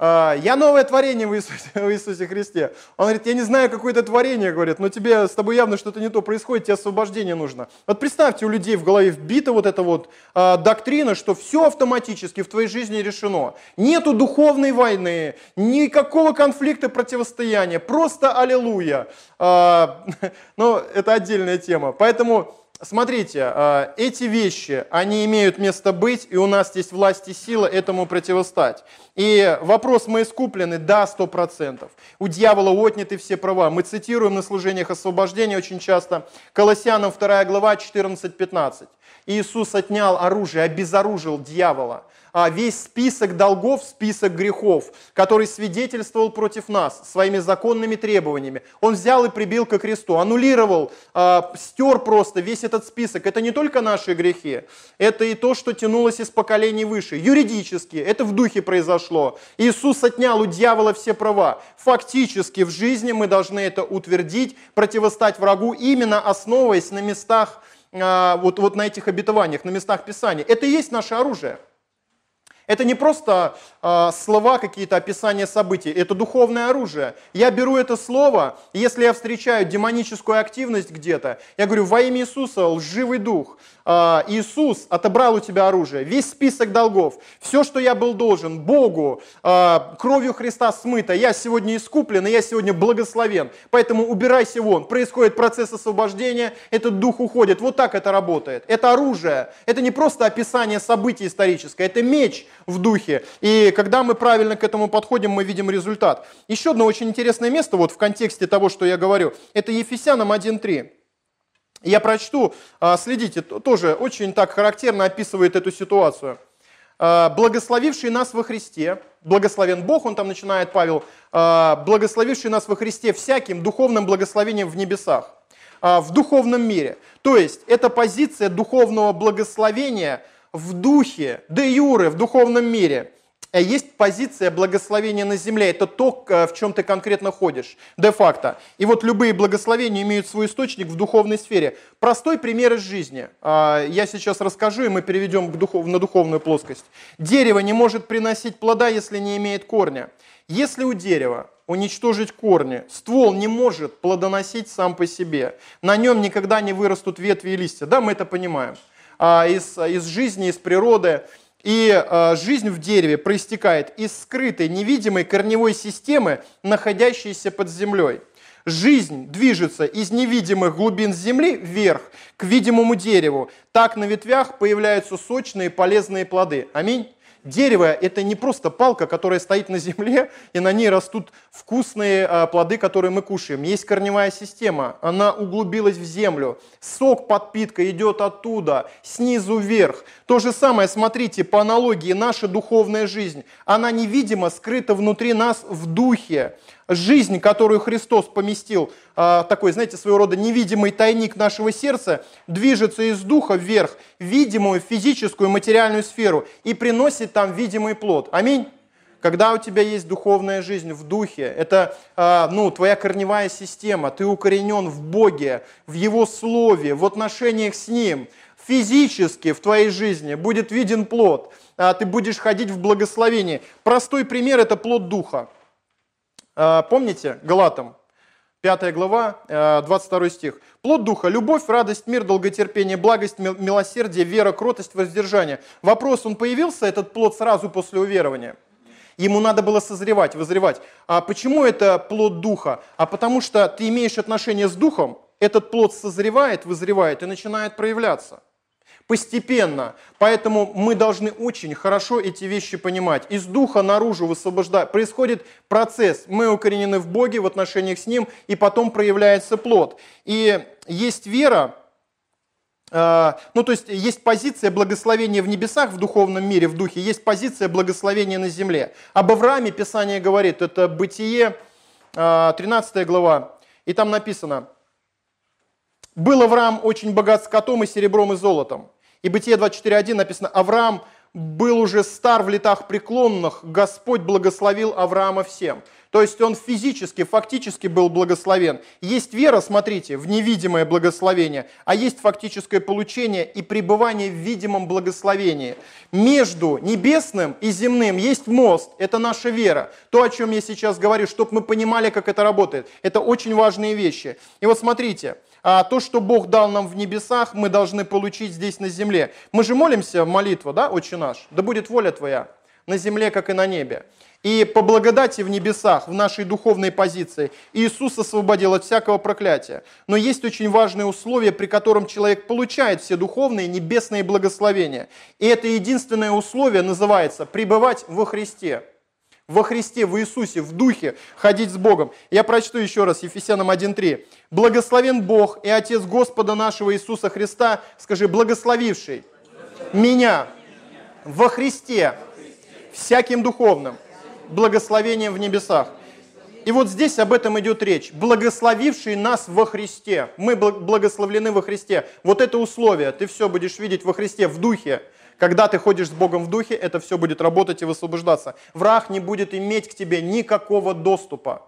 Я новое творение в Иисусе, в Иисусе Христе. Он говорит, я не знаю, какое это творение, говорит, но тебе, с тобой явно что-то не то происходит, тебе освобождение нужно. Вот представьте, у людей в голове вбита вот эта вот а, доктрина, что все автоматически в твоей жизни решено. Нету духовной войны, никакого конфликта, противостояния, просто аллилуйя. А, но это отдельная тема. Поэтому... Смотрите, эти вещи, они имеют место быть, и у нас есть власть и сила этому противостать. И вопрос, мы искуплены? Да, сто процентов. У дьявола отняты все права. Мы цитируем на служениях освобождения очень часто. Колоссянам вторая глава, четырнадцать пятнадцать. Иисус отнял оружие, обезоружил дьявола. Весь список долгов, список грехов, который свидетельствовал против нас своими законными требованиями. Он взял и прибил ко кресту, аннулировал, стер просто весь этот список. Это не только наши грехи, это и то, что тянулось из поколений выше. Юридически, это в духе произошло. Иисус отнял у дьявола все права. Фактически в жизни мы должны это утвердить, противостать врагу, именно основываясь на местах, вот, вот на этих обетованиях, на местах Писания. Это и есть наше оружие. Это не просто э, слова, какие-то описания событий, это духовное оружие. Я беру это слово, и если я встречаю демоническую активность где-то, я говорю, во имя Иисуса, лживый дух, э, Иисус отобрал у тебя оружие, весь список долгов, все, что я был должен Богу, э, кровью Христа смыто, я сегодня искуплен, и я сегодня благословен, поэтому убирайся вон. Происходит процесс освобождения, этот дух уходит. Вот так это работает. Это оружие, это не просто описание событий историческое, это меч в духе. И когда мы правильно к этому подходим, мы видим результат. Еще одно очень интересное место вот в контексте того, что я говорю, это Ефесянам один три. Я прочту, следите, тоже очень так характерно описывает эту ситуацию. «Благословивший нас во Христе», благословен Бог, он там начинает, Павел, «благословивший нас во Христе всяким духовным благословением в небесах», в духовном мире. То есть это позиция духовного благословения в духе, де юре, в духовном мире. Есть позиция благословения на земле. Это то, в чем ты конкретно ходишь, де-факто. И вот любые благословения имеют свой источник в духовной сфере. Простой пример из жизни. Я сейчас расскажу, и мы переведем к духов... на духовную плоскость. Дерево не может приносить плода, если не имеет корня. Если у дерева уничтожить корни, ствол не может плодоносить сам по себе. На нем никогда не вырастут ветви и листья. Да, мы это понимаем. Из, из жизни, из природы. И э, жизнь в дереве проистекает из скрытой, невидимой корневой системы, находящейся под землей. Жизнь движется из невидимых глубин земли вверх, к видимому дереву. Так на ветвях появляются сочные полезные плоды. Аминь. Дерево – это не просто палка, которая стоит на земле, и на ней растут вкусные а, плоды, которые мы кушаем. Есть корневая система, она углубилась в землю. Сок, подпитка идет оттуда, снизу вверх. То же самое, смотрите, по аналогии, наша духовная жизнь, она невидимо скрыта внутри нас в духе. Жизнь, которую Христос поместил, такой, знаете, своего рода невидимый тайник нашего сердца, движется из духа вверх, в видимую физическую материальную сферу и приносит там видимый плод. Аминь. Когда у тебя есть духовная жизнь в духе, это ну, твоя корневая система, ты укоренен в Боге, в Его Слове, в отношениях с Ним, физически в твоей жизни будет виден плод, ты будешь ходить в благословении. Простой пример – это плод духа. Помните, Галатам, пятая глава, двадцать второй стих. Плод духа – любовь, радость, мир, долготерпение, благость, милосердие, вера, кротость, воздержание. Вопрос, он появился, этот плод, сразу после уверования? Ему надо было созревать, вызревать. А почему это плод духа? А потому что ты имеешь отношение с духом, этот плод созревает, вызревает и начинает проявляться. Постепенно. Поэтому мы должны очень хорошо эти вещи понимать. Из духа наружу высвобождать. Происходит процесс. Мы укоренены в Боге, в отношениях с Ним, и потом проявляется плод. И есть вера, э, ну то есть есть позиция благословения в небесах, в духовном мире, в духе, есть позиция благословения на земле. Об Аврааме Писание говорит, это Бытие, э, тринадцатая глава, и там написано: «Был Авраам очень богат скотом и серебром и золотом». И Бытие двадцать четыре один написано: «Авраам был уже стар в летах преклонных, Господь благословил Авраама всем. То есть он физически, фактически был благословен. Есть вера, смотрите, в невидимое благословение, а есть фактическое получение и пребывание в видимом благословении. Между небесным и земным есть мост, это наша вера. То, о чем я сейчас говорю, чтобы мы понимали, как это работает. Это очень важные вещи. И вот смотрите, то, что Бог дал нам в небесах, мы должны получить здесь на земле. Мы же молимся молитву, да, «Отче наш», да будет воля Твоя на земле, как и на небе. И по благодати в небесах, в нашей духовной позиции, Иисус освободил от всякого проклятия. Но есть очень важные условия, при котором человек получает все духовные небесные благословения. И это единственное условие называется «пребывать во Христе». Во Христе, в Иисусе, в Духе, ходить с Богом. Я прочту еще раз Ефесянам один три. «Благословен Бог и Отец Господа нашего Иисуса Христа», скажи, «благословивший меня во Христе всяким духовным благословением в небесах». И вот здесь об этом идет речь. Благословивший нас во Христе. Мы благословлены во Христе. Вот это условие. Ты все будешь видеть во Христе, в Духе. Когда ты ходишь с Богом в Духе, это все будет работать и высвобождаться. Враг не будет иметь к тебе никакого доступа.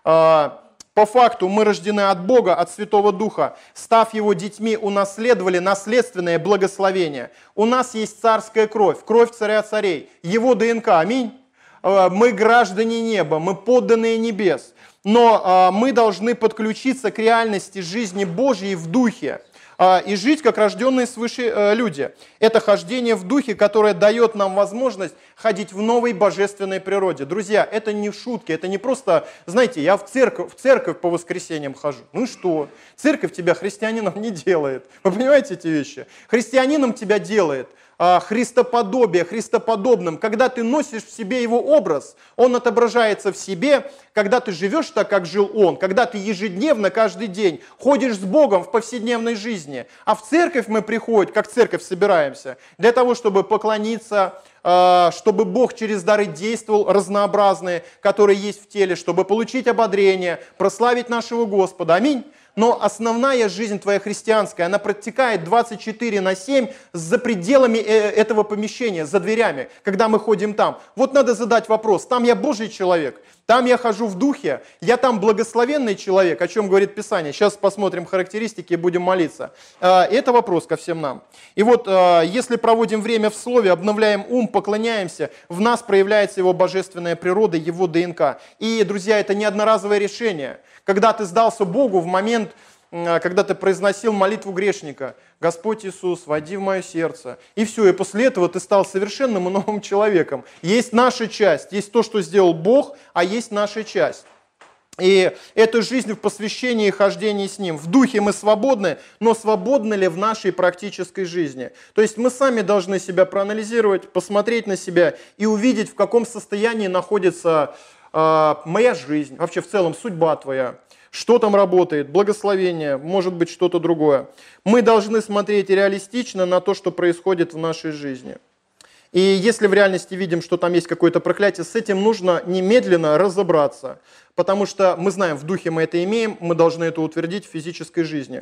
По факту мы рождены от Бога, от Святого Духа. Став Его детьми, унаследовали наследственное благословение. У нас есть царская кровь, кровь царя царей, Его ДНК. Аминь. Мы граждане неба, мы подданные небес. Но мы должны подключиться к реальности жизни Божьей в Духе и жить как рожденные свыше люди. Это хождение в Духе, которое дает нам возможность ходить в новой божественной природе. Друзья, это не шутки, это не просто, знаете, я в церковь, в церковь по воскресеньям хожу. Ну и что? Церковь тебя христианином не делает. Вы понимаете эти вещи? Христианином тебя делает христоподобие, христоподобным. Когда ты носишь в себе его образ, он отображается в себе, когда ты живешь так, как жил он, когда ты ежедневно, каждый день ходишь с Богом в повседневной жизни. А в церковь мы приходим, как церковь собираемся, для того, чтобы поклониться, чтобы Бог через дары действовал разнообразные, которые есть в теле, чтобы получить ободрение, прославить нашего Господа. Аминь. Но основная жизнь твоя христианская, она протекает двадцать четыре на семь за пределами этого помещения, за дверями, когда мы ходим там. Вот надо задать вопрос, там я Божий человек, там я хожу в Духе, я там благословенный человек, о чем говорит Писание. Сейчас посмотрим характеристики и будем молиться. Это вопрос ко всем нам. И вот если проводим время в Слове, обновляем ум, поклоняемся, в нас проявляется Его божественная природа, Его ДНК. И, друзья, это не одноразовое решение. Когда ты сдался Богу в момент, когда ты произносил молитву грешника, «Господь Иисус, войди в мое сердце». И все, и после этого ты стал совершенным и новым человеком. Есть наша часть, есть то, что сделал Бог, а есть наша часть. И это жизнь в посвящении и хождении с Ним. В Духе мы свободны, но свободны ли в нашей практической жизни? То есть мы сами должны себя проанализировать, посмотреть на себя и увидеть, в каком состоянии находится моя жизнь, вообще в целом судьба твоя, что там работает, благословение, может быть что-то другое. Мы должны смотреть реалистично на то, что происходит в нашей жизни. И если в реальности видим, что там есть какое-то проклятие, с этим нужно немедленно разобраться, потому что мы знаем, в духе мы это имеем, мы должны это утвердить в физической жизни.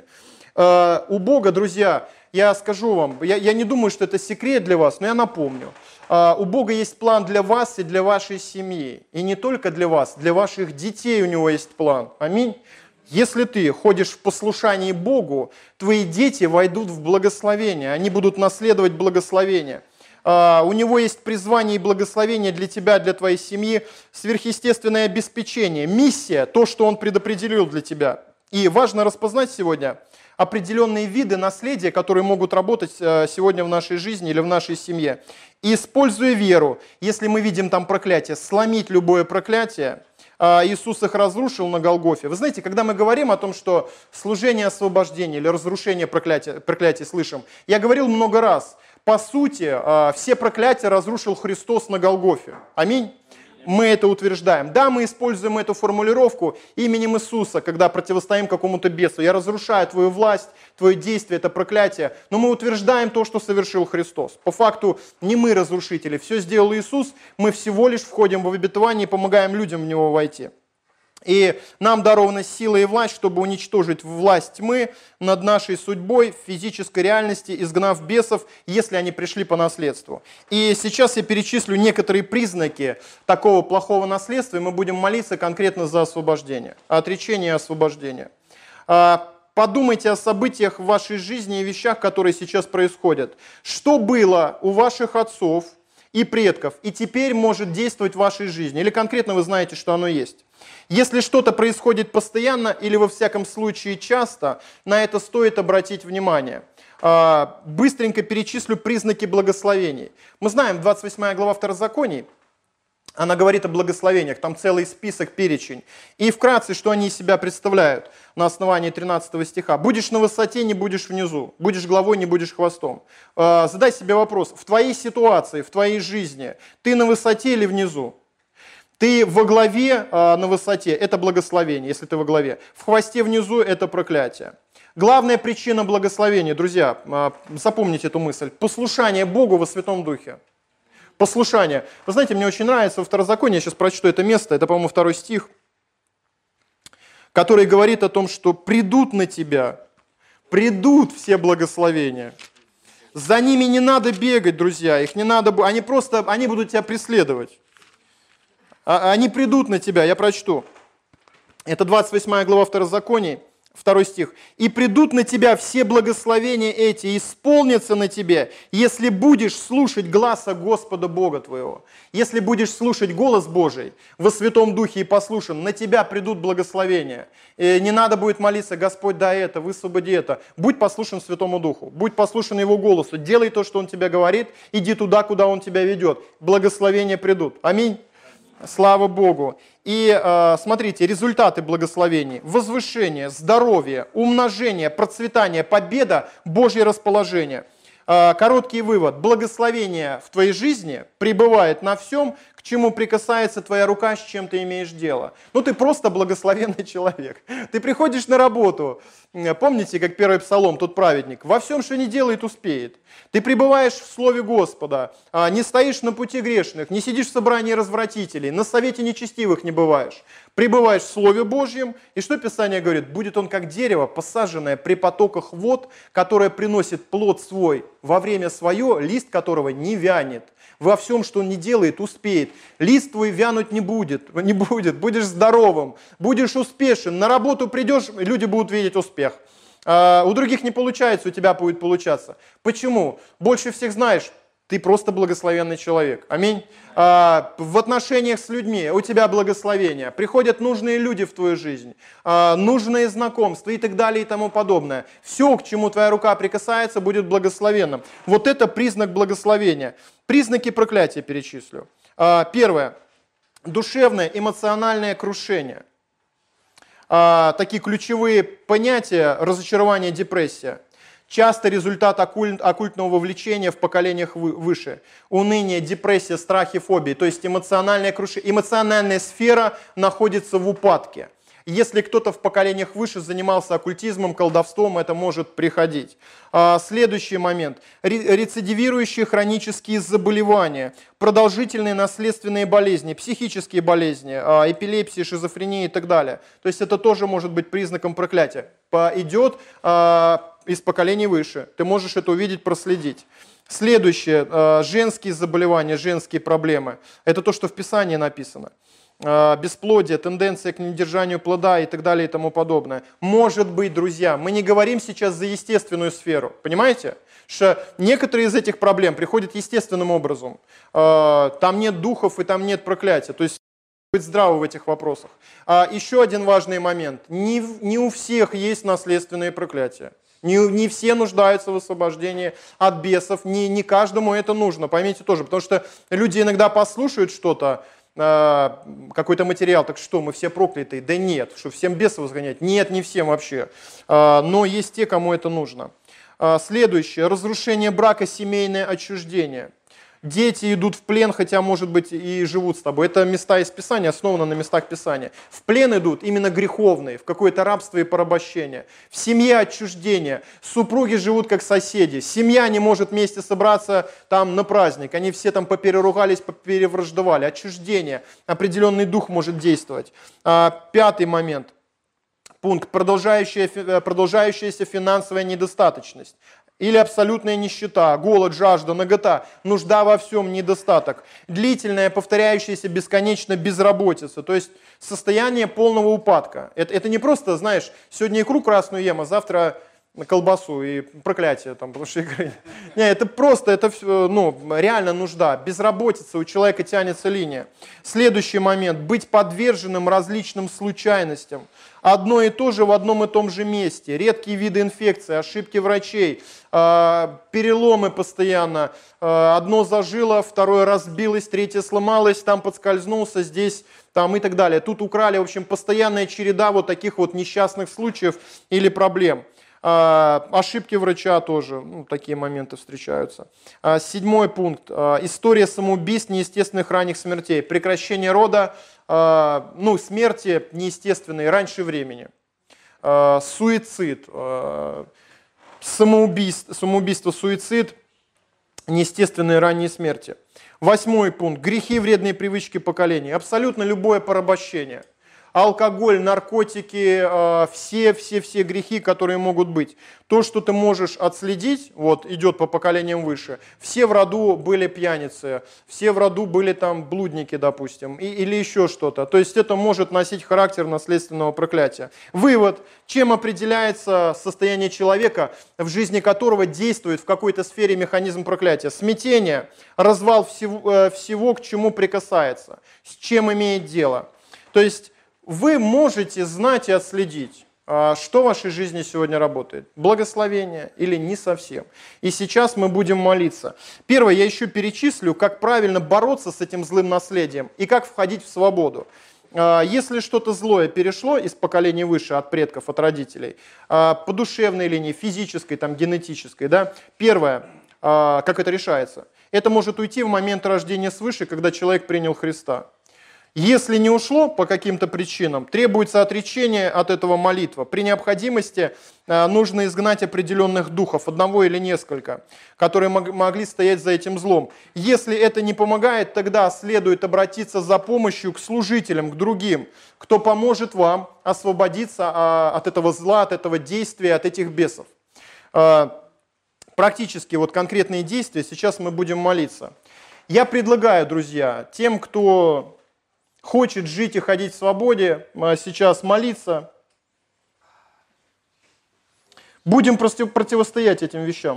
У Бога, друзья, я скажу вам, я, я не думаю, что это секрет для вас, но я напомню. У Бога есть план для вас и для вашей семьи. И не только для вас, для ваших детей у Него есть план. Аминь. Если ты ходишь в послушании Богу, твои дети войдут в благословение, они будут наследовать благословение. У Него есть призвание и благословение для тебя, для твоей семьи, сверхъестественное обеспечение, миссия, то, что Он предопределил для тебя. И важно распознать сегодня определенные виды наследия, которые могут работать сегодня в нашей жизни или в нашей семье. И используя веру, если мы видим там проклятие, сломить любое проклятие. Иисус их разрушил на Голгофе. Вы знаете, когда мы говорим о том, что служение освобождения или разрушение проклятия, проклятия слышим, я говорил много раз, по сути, все проклятия разрушил Христос на Голгофе. Аминь. Мы это утверждаем. Да, мы используем эту формулировку именем Иисуса, когда противостоим какому-то бесу. Я разрушаю твою власть, твое действие, это проклятие. Но мы утверждаем то, что совершил Христос. По факту не мы разрушители, все сделал Иисус, мы всего лишь входим в обетование и помогаем людям в него войти. И нам дарована сила и власть, чтобы уничтожить власть тьмы над нашей судьбой в физической реальности, изгнав бесов, если они пришли по наследству. И сейчас я перечислю некоторые признаки такого плохого наследства, и мы будем молиться конкретно за освобождение, отречение и освобождение. Подумайте о событиях в вашей жизни и вещах, которые сейчас происходят. Что было у ваших отцов и предков, и теперь может действовать в вашей жизни? Или конкретно вы знаете, что оно есть? Если что-то происходит постоянно или во всяком случае часто, на это стоит обратить внимание. Быстренько перечислю признаки благословений. Мы знаем, двадцать восьмая глава Второзаконий, она говорит о благословениях, там целый список, перечень. И вкратце, что они из себя представляют на основании тринадцатого стиха. «Будешь на высоте, не будешь внизу. Будешь головой, не будешь хвостом». Задай себе вопрос, в твоей ситуации, в твоей жизни, ты на высоте или внизу? Ты во главе э, на высоте – это благословение, если ты во главе. В хвосте внизу – это проклятие. Главная причина благословения, друзья, э, запомните эту мысль – послушание Богу во Святом Духе. Послушание. Вы знаете, мне очень нравится во Второзаконии, я сейчас прочту это место, это, по-моему, второй стих, который говорит о том, что придут на тебя, придут все благословения. За ними не надо бегать, друзья, их не надо, они просто, они будут тебя преследовать. Они придут на тебя, я прочту. Это двадцать восьмая глава Второзаконий, второй стих. «И придут на тебя все благословения эти, и исполнятся на тебе, если будешь слушать гласа Господа Бога твоего». Если будешь слушать голос Божий во Святом Духе и послушан, на тебя придут благословения. И не надо будет молиться: «Господь, дай это, высвободи это». Будь послушен Святому Духу, будь послушен Его голосу, делай то, что Он тебе говорит, иди туда, куда Он тебя ведет. Благословения придут. Аминь. Слава Богу. И э, смотрите, результаты благословений. Возвышение, здоровье, умножение, процветание, победа, Божье расположение. Э, короткий вывод. Благословение в твоей жизни пребывает на всем, к чему прикасается твоя рука, с чем ты имеешь дело. Ну, ты просто благословенный человек. Ты приходишь на работу. Помните, как первый псалом, тот праведник: «Во всем, что не делает, успеет». Ты пребываешь в Слове Господа, не стоишь на пути грешных, не сидишь в собрании развратителей, на совете нечестивых не бываешь. Пребываешь в Слове Божьем, и что Писание говорит? «Будет он как дерево, посаженное при потоках вод, которое приносит плод свой во время свое, лист которого не вянет». Во всем, что он не делает, успеет. Лист твой вянуть не будет, не будет. Будешь здоровым, будешь успешен. На работу придешь, люди будут видеть успех. А, у других не получается, у тебя будет получаться. Почему? Больше всех знаешь, ты просто благословенный человек. Аминь. А, в отношениях с людьми у тебя благословение. Приходят нужные люди в твою жизнь, а, нужные знакомства и так далее и тому подобное. Все, к чему твоя рука прикасается, будет благословенным. Вот это признак благословения. Признаки проклятия перечислю. А, первое. Душевное, эмоциональное крушение. А, такие ключевые понятия: разочарование, депрессия. Часто результат оккульт, оккультного вовлечения в поколениях выше. Уныние, депрессия, страхи, фобии. То есть эмоциональная, крушение. Эмоциональная сфера находится в упадке. Если кто-то в поколениях выше занимался оккультизмом, колдовством, это может приходить. А, следующий момент. Рецидивирующие хронические заболевания, продолжительные наследственные болезни, психические болезни, а, эпилепсия, шизофрения и так далее. То есть это тоже может быть признаком проклятия. Идет а, из поколений выше. Ты можешь это увидеть, проследить. Следующее. А, женские заболевания, женские проблемы. Это то, что в Писании написано. Бесплодие, тенденция к недержанию плода и так далее и тому подобное. Может быть, друзья, мы не говорим сейчас за естественную сферу, понимаете? Что некоторые из этих проблем приходят естественным образом. Там нет духов и там нет проклятия. То есть быть здравы в этих вопросах. Еще один важный момент. Не, не у всех есть наследственные проклятия. Не, не все нуждаются в освобождении от бесов, не, не каждому это нужно, поймите тоже. Потому что люди иногда послушают что-то, какой-то материал, так что, мы все проклятые? Да нет, что всем бесов изгонять? Нет, не всем вообще. Но есть те, кому это нужно. Следующее. Разрушение брака, семейное отчуждение. Дети идут в плен, хотя, может быть, и живут с тобой. Это места из Писания, основано на местах Писания. В плен идут именно греховные, в какое-то рабство и порабощение. В семье отчуждение. Супруги живут как соседи. Семья не может вместе собраться там на праздник. Они все там попереругались, поперевраждовали. Отчуждение. Определенный дух может действовать. А, пятый момент. Пункт. Продолжающая, продолжающаяся финансовая недостаточность. Или абсолютная нищета, голод, жажда, нагота, нужда во всем, недостаток. Длительная, повторяющаяся бесконечно безработица, то есть состояние полного упадка. Это, это не просто, знаешь, сегодня икру красную ем, а завтра колбасу и проклятие, там, потому что игры. Не, это просто, это ну, реально нужда. Безработица, у человека тянется линия. Следующий момент. Быть подверженным различным случайностям. Одно и то же в одном и том же месте. Редкие виды инфекции, ошибки врачей, переломы постоянно. Одно зажило, второе разбилось, третье сломалось, там подскользнулся, здесь там и так далее. Тут украли, в общем, постоянная череда вот таких вот несчастных случаев или проблем. Ошибки врача тоже, ну, такие моменты встречаются. Седьмой пункт. История самоубийств, неестественных ранних смертей. Прекращение рода, ну, смерти неестественные раньше времени. Суицид, самоубийство, самоубийство, суицид, неестественные ранние смерти. Восьмой пункт. Грехи, вредные привычки поколения. Абсолютно любое порабощение. Алкоголь, наркотики, все-все-все грехи, которые могут быть. То, что ты можешь отследить, вот идет по поколениям выше. Все в роду были пьяницы, все в роду были там блудники, допустим, и, или еще что-то. То есть это может носить характер наследственного проклятия. Вывод. Чем определяется состояние человека, в жизни которого действует в какой-то сфере механизм проклятия? Смятение, развал всего, всего, к чему прикасается, с чем имеет дело. То есть вы можете знать и отследить, что в вашей жизни сегодня работает. Благословение или не совсем. И сейчас мы будем молиться. Первое, я еще перечислю, как правильно бороться с этим злым наследием и как входить в свободу. Если что-то злое перешло из поколений выше, от предков, от родителей, по душевной линии, физической, там, генетической, да, первое, как это решается? Это может уйти в момент рождения свыше, когда человек принял Христа. Если не ушло по каким-то причинам, требуется отречение от этого молитва. При необходимости нужно изгнать определенных духов, одного или несколько, которые могли стоять за этим злом. Если это не помогает, тогда следует обратиться за помощью к служителям, к другим, кто поможет вам освободиться от этого зла, от этого действия, от этих бесов. Практически вот конкретные действия, сейчас мы будем молиться. Я предлагаю, друзья, тем, кто хочет жить и ходить в свободе, сейчас молиться. Будем противостоять этим вещам.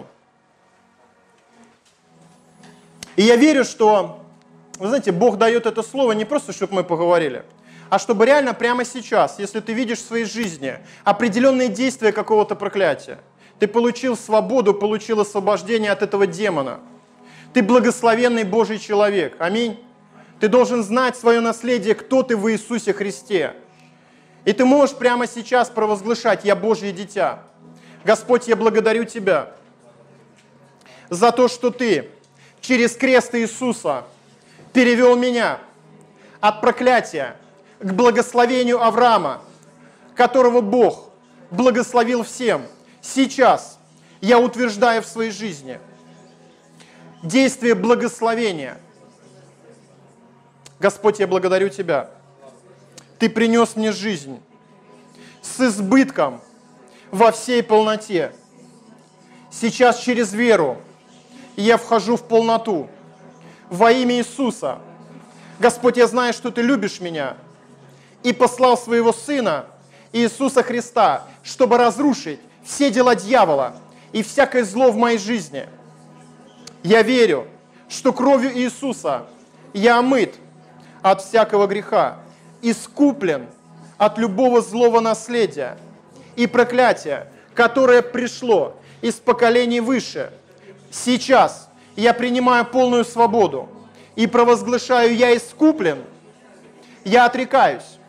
И я верю, что, вы знаете, Бог дает это слово не просто, чтобы мы поговорили, а чтобы реально прямо сейчас, если ты видишь в своей жизни определенные действия какого-то проклятия, ты получил свободу, получил освобождение от этого демона. Ты благословенный Божий человек. Аминь. Ты должен знать свое наследие, кто ты в Иисусе Христе. И ты можешь прямо сейчас провозглашать: «Я Божье дитя». Господь, я благодарю Тебя за то, что Ты через крест Иисуса перевел меня от проклятия к благословению Авраама, которого Бог благословил всем. Сейчас я утверждаю в своей жизни действие благословения. Господь, я благодарю Тебя. Ты принес мне жизнь с избытком во всей полноте. Сейчас через веру я вхожу в полноту. Во имя Иисуса. Господь, я знаю, что Ты любишь меня и послал Своего Сына Иисуса Христа, чтобы разрушить все дела дьявола и всякое зло в моей жизни. Я верю, что кровью Иисуса я омыт от всякого греха, искуплен от любого злого наследия и проклятия, которое пришло из поколений выше. Сейчас я принимаю полную свободу и провозглашаю: я искуплен, я отрекаюсь.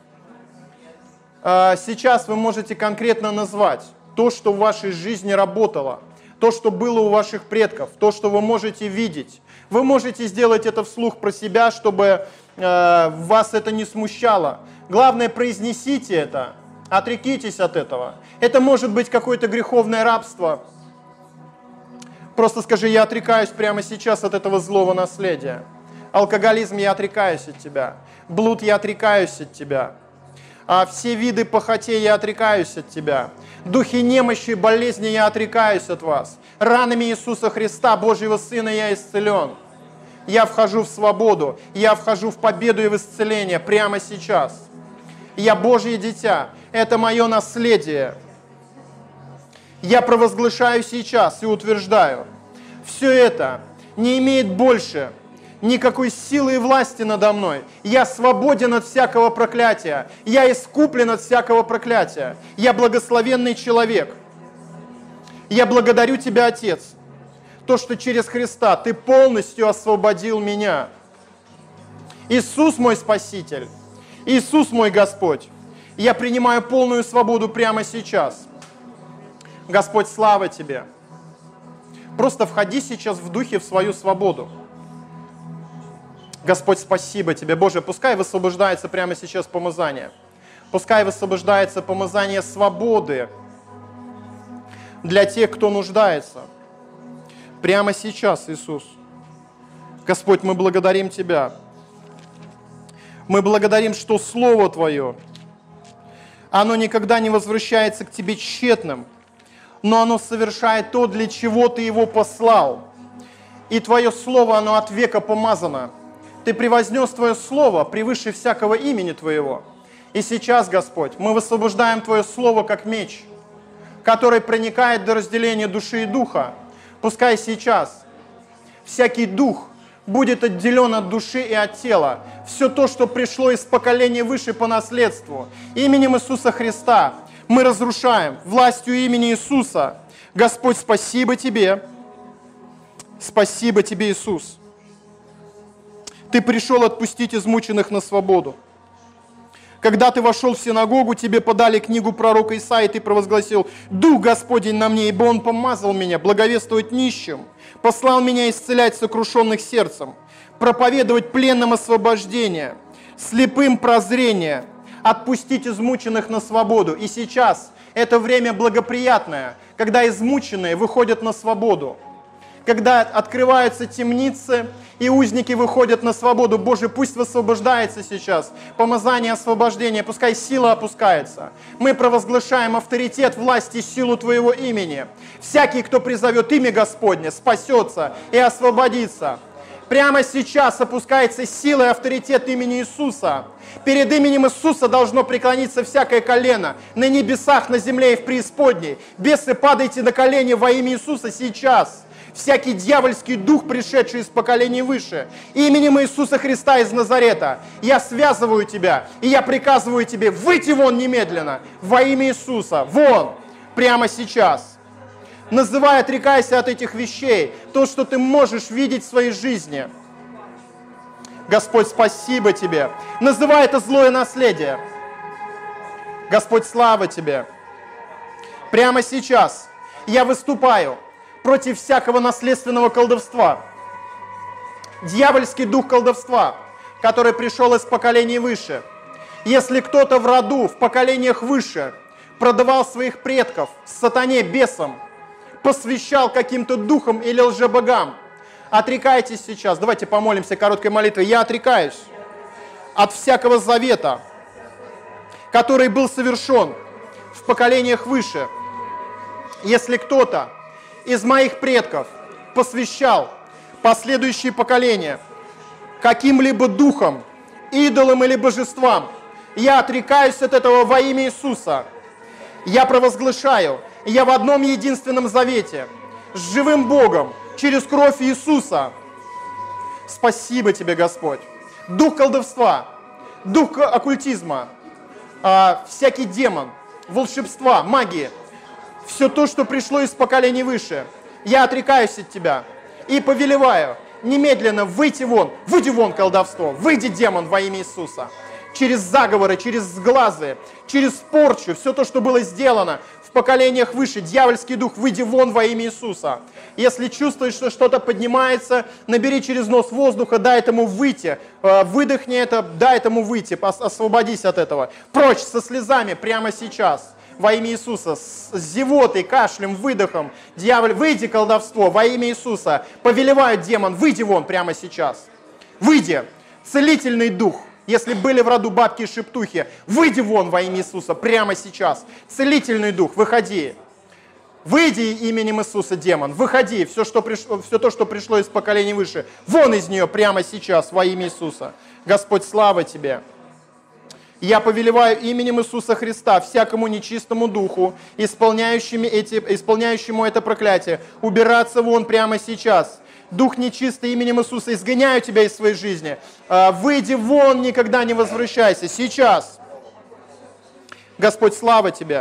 Сейчас вы можете конкретно назвать то, что в вашей жизни работало то, что было у ваших предков, то, что вы можете видеть. Вы можете сделать это вслух про себя, чтобы э, вас это не смущало. Главное, произнесите это, отрекитесь от этого. Это может быть какое-то греховное рабство. Просто скажи: я отрекаюсь прямо сейчас от этого злого наследия. Алкоголизм, я отрекаюсь от тебя. Блуд, я отрекаюсь от тебя. А все виды похотей, я отрекаюсь от тебя. Духи немощи и болезни, я отрекаюсь от вас. Ранами Иисуса Христа, Божьего Сына, я исцелен. Я вхожу в свободу, я вхожу в победу и в исцеление прямо сейчас. Я Божье дитя, это мое наследие. Я провозглашаю сейчас и утверждаю: все это не имеет больше никакой силы и власти надо мной. Я свободен от всякого проклятия. Я искуплен от всякого проклятия. Я благословенный человек. Я благодарю Тебя, Отец, то, что через Христа Ты полностью освободил меня. Иисус мой Спаситель, Иисус мой Господь. Я принимаю полную свободу прямо сейчас. Господь, слава Тебе. Просто входи сейчас в духе в свою свободу. Господь, спасибо Тебе. Боже, пускай высвобождается прямо сейчас помазание. Пускай высвобождается помазание свободы для тех, кто нуждается. Прямо сейчас, Иисус. Господь, мы благодарим Тебя. Мы благодарим, что Слово Твое, оно никогда не возвращается к Тебе тщетным, но оно совершает то, для чего Ты его послал. И Твое Слово, оно от века помазано. Ты превознес Твое Слово превыше всякого имени Твоего. И сейчас, Господь, мы высвобождаем Твое Слово как меч, который проникает до разделения души и духа. Пускай сейчас всякий дух будет отделен от души и от тела. Все то, что пришло из поколения выше по наследству. Именем Иисуса Христа мы разрушаем властью имени Иисуса. Господь, спасибо Тебе. Спасибо Тебе, Иисус. Ты пришел отпустить измученных на свободу. Когда ты вошел в синагогу, тебе подали книгу пророка Исаии, и ты провозгласил: «Дух Господень на мне, ибо Он помазал меня благовествовать нищим, послал меня исцелять сокрушенных сердцем, проповедовать пленным освобождение, слепым прозрение, отпустить измученных на свободу». И сейчас это время благоприятное, когда измученные выходят на свободу, когда открываются темницы, и узники выходят на свободу. Боже, пусть высвобождается сейчас помазание освобождения, пускай сила опускается. Мы провозглашаем авторитет, власть и силу Твоего имени. Всякий, кто призовет имя Господне, спасется и освободится. Прямо сейчас опускается сила и авторитет имени Иисуса. Перед именем Иисуса должно преклониться всякое колено на небесах, на земле и в преисподней. Бесы, падайте на колени во имя Иисуса сейчас. Всякий дьявольский дух, пришедший из поколений выше, именем Иисуса Христа из Назарета, я связываю тебя, и я приказываю тебе выйти вон немедленно, во имя Иисуса, вон, прямо сейчас. Называй, отрекайся от этих вещей, то, что ты можешь видеть в своей жизни. Господь, спасибо Тебе. Называй это злое наследие. Господь, слава Тебе. Прямо сейчас я выступаю против всякого наследственного колдовства. Дьявольский дух колдовства, который пришел из поколений выше. Если кто-то в роду, в поколениях выше, продавал своих предков сатане, бесам, посвящал каким-то духам или лжебогам, отрекайтесь сейчас. Давайте помолимся короткой молитвой. Я отрекаюсь от всякого завета, который был совершен в поколениях выше. Если кто-то из моих предков посвящал последующие поколения каким-либо духам, идолам или божествам, я отрекаюсь от этого во имя Иисуса. Я провозглашаю, я в одном единственном завете с живым Богом через кровь Иисуса. Спасибо Тебе, Господь. Дух колдовства, дух оккультизма, всякий демон, волшебства, магии, все то, что пришло из поколений выше, я отрекаюсь от Тебя и повелеваю немедленно выйти вон, выйди вон, колдовство, выйди, демон, во имя Иисуса. через заговоры, через сглазы, через порчу, все то, что было сделано в поколениях выше. Дьявольский дух, выйди вон во имя Иисуса. Если чувствуешь, что что-то поднимается, набери через нос воздуха, дай этому выйти. Выдохни это, дай этому выйти, освободись от этого. Прочь со слезами прямо сейчас. Во имя Иисуса, с зевотой, кашлем, выдохом. Дьявол, выйди, колдовство, во имя Иисуса. Повелевают демон, выйди вон прямо сейчас. Выйди, целительный дух. Если были в роду бабки и шептухи, выйди вон во имя Иисуса прямо сейчас. Целительный дух, выходи. Выйди именем Иисуса, демон, выходи. Все, что пришло, все то, что пришло из поколений выше, вон из нее прямо сейчас во имя Иисуса. Господь, слава Тебе. Я повелеваю именем Иисуса Христа всякому нечистому духу, исполняющему, эти, исполняющему это проклятие, убираться вон прямо сейчас. Дух нечистый, именем Иисуса, изгоняю тебя из своей жизни. Выйди вон, никогда не возвращайся. Сейчас. Господь, слава Тебе.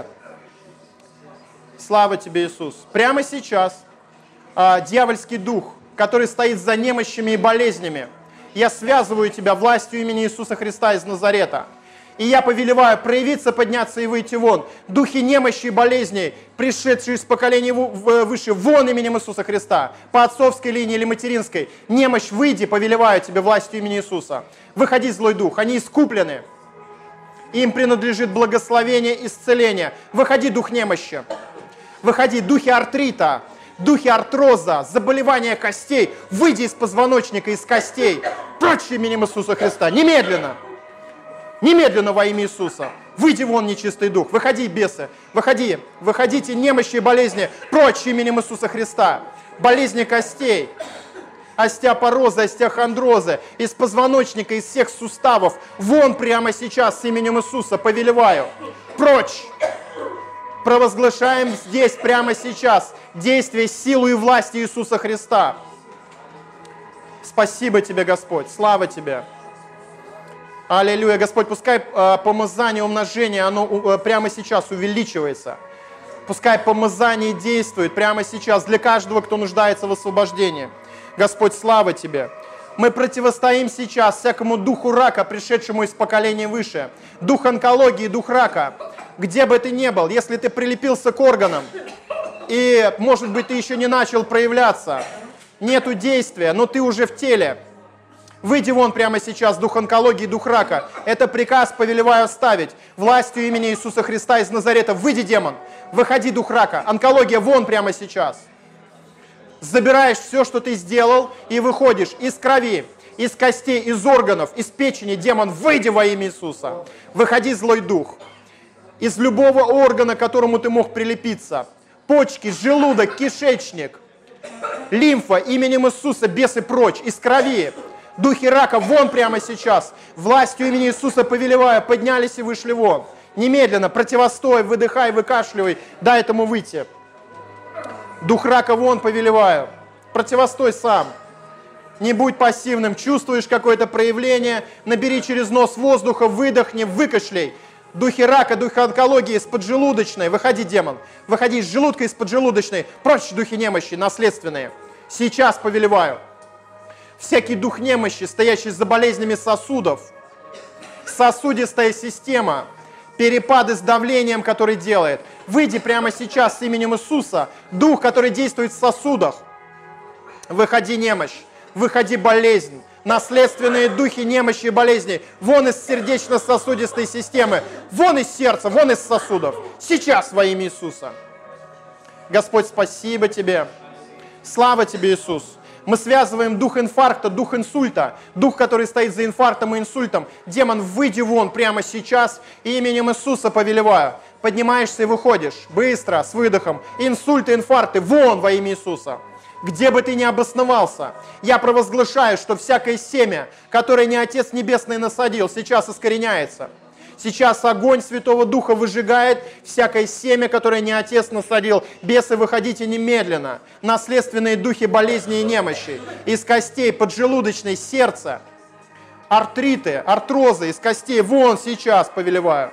Слава Тебе, Иисус. Прямо сейчас дьявольский дух, который стоит за немощами и болезнями, я связываю тебя властью имени Иисуса Христа из Назарета. И я повелеваю проявиться, подняться и выйти вон. Духи немощи и болезней, пришедшие из поколений выше, вон именем Иисуса Христа. По отцовской линии или материнской. Немощь, выйди, повелеваю тебе властью имени Иисуса. Выходи, злой дух, они искуплены. Им принадлежит благословение, исцеление. Выходи, дух немощи. Выходи, духи артрита, духи артроза, заболевания костей. Выйди из позвоночника, из костей. Прочь именем Иисуса Христа, немедленно. Немедленно во имя Иисуса. Выйди вон, нечистый дух. Выходи, бесы. Выходи. Выходите, немощи и болезни. Прочь именем Иисуса Христа. Болезни костей. Остеопорозы, остеохондрозы. Из позвоночника, из всех суставов. Вон прямо сейчас с именем Иисуса повелеваю. Прочь. Провозглашаем здесь, прямо сейчас, действие, силу и власти Иисуса Христа. Спасибо Тебе, Господь. Слава Тебе. Аллилуйя, Господь, пускай э, помазание, умножение, оно э, прямо сейчас увеличивается. Пускай помазание действует прямо сейчас для каждого, кто нуждается в освобождении. Господь, слава Тебе. Мы противостоим сейчас всякому духу рака, пришедшему из поколения выше. Дух онкологии, дух рака. Где бы ты ни был, если ты прилепился к органам, и, может быть, ты еще не начал проявляться, нету действия, но ты уже в теле. Выйди вон прямо сейчас, дух онкологии, дух рака. Это приказ, повелеваю оставить. Властью имени Иисуса Христа из Назарета. Выйди, демон. Выходи, дух рака. Онкология вон прямо сейчас. Забираешь все, что ты сделал, и выходишь из крови, из костей, из органов, из печени. Демон, выйди во имя Иисуса. Выходи, злой дух. Из любого органа, к которому ты мог прилепиться. Почки, желудок, кишечник, лимфа, именем Иисуса, бесы прочь. Из крови. Духи рака вон прямо сейчас. Властью имени Иисуса повелевая, поднялись и вышли вон. Немедленно, противостой, выдыхай, выкашливай, дай этому выйти. Дух рака вон повелеваю. Противостой сам. Не будь пассивным. Чувствуешь какое-то проявление, набери через нос воздуха, выдохни, выкашляй. Духи рака, духи онкологии из поджелудочной. Выходи, демон. Выходи из желудка, из поджелудочной. Прочь духи немощи, наследственные. Сейчас повелеваю. Всякий дух немощи, стоящий за болезнями сосудов, сосудистая система, перепады с давлением, который делает. Выйди прямо сейчас с именем Иисуса, дух, который действует в сосудах. Выходи немощь, выходи болезнь, наследственные духи немощи и болезней. Вон из сердечно-сосудистой системы, вон из сердца, вон из сосудов. Сейчас во имя Иисуса. Господь, спасибо Тебе. Слава Тебе, Иисус. Мы связываем дух инфаркта, дух инсульта, дух, который стоит за инфарктом и инсультом. Демон, выйди вон прямо сейчас, и именем Иисуса повелеваю. Поднимаешься и выходишь, быстро, с выдохом. Инсульты, инфаркты, вон во имя Иисуса. Где бы ты ни обосновался, я провозглашаю, что всякое семя, которое не Отец Небесный насадил, сейчас искореняется. Сейчас огонь Святого Духа выжигает всякое семя, которое не Отец насадил. Бесы, выходите немедленно. Наследственные духи болезней и немощи. Из костей, поджелудочной, сердца. Артриты, артрозы из костей. Вон сейчас повелеваю.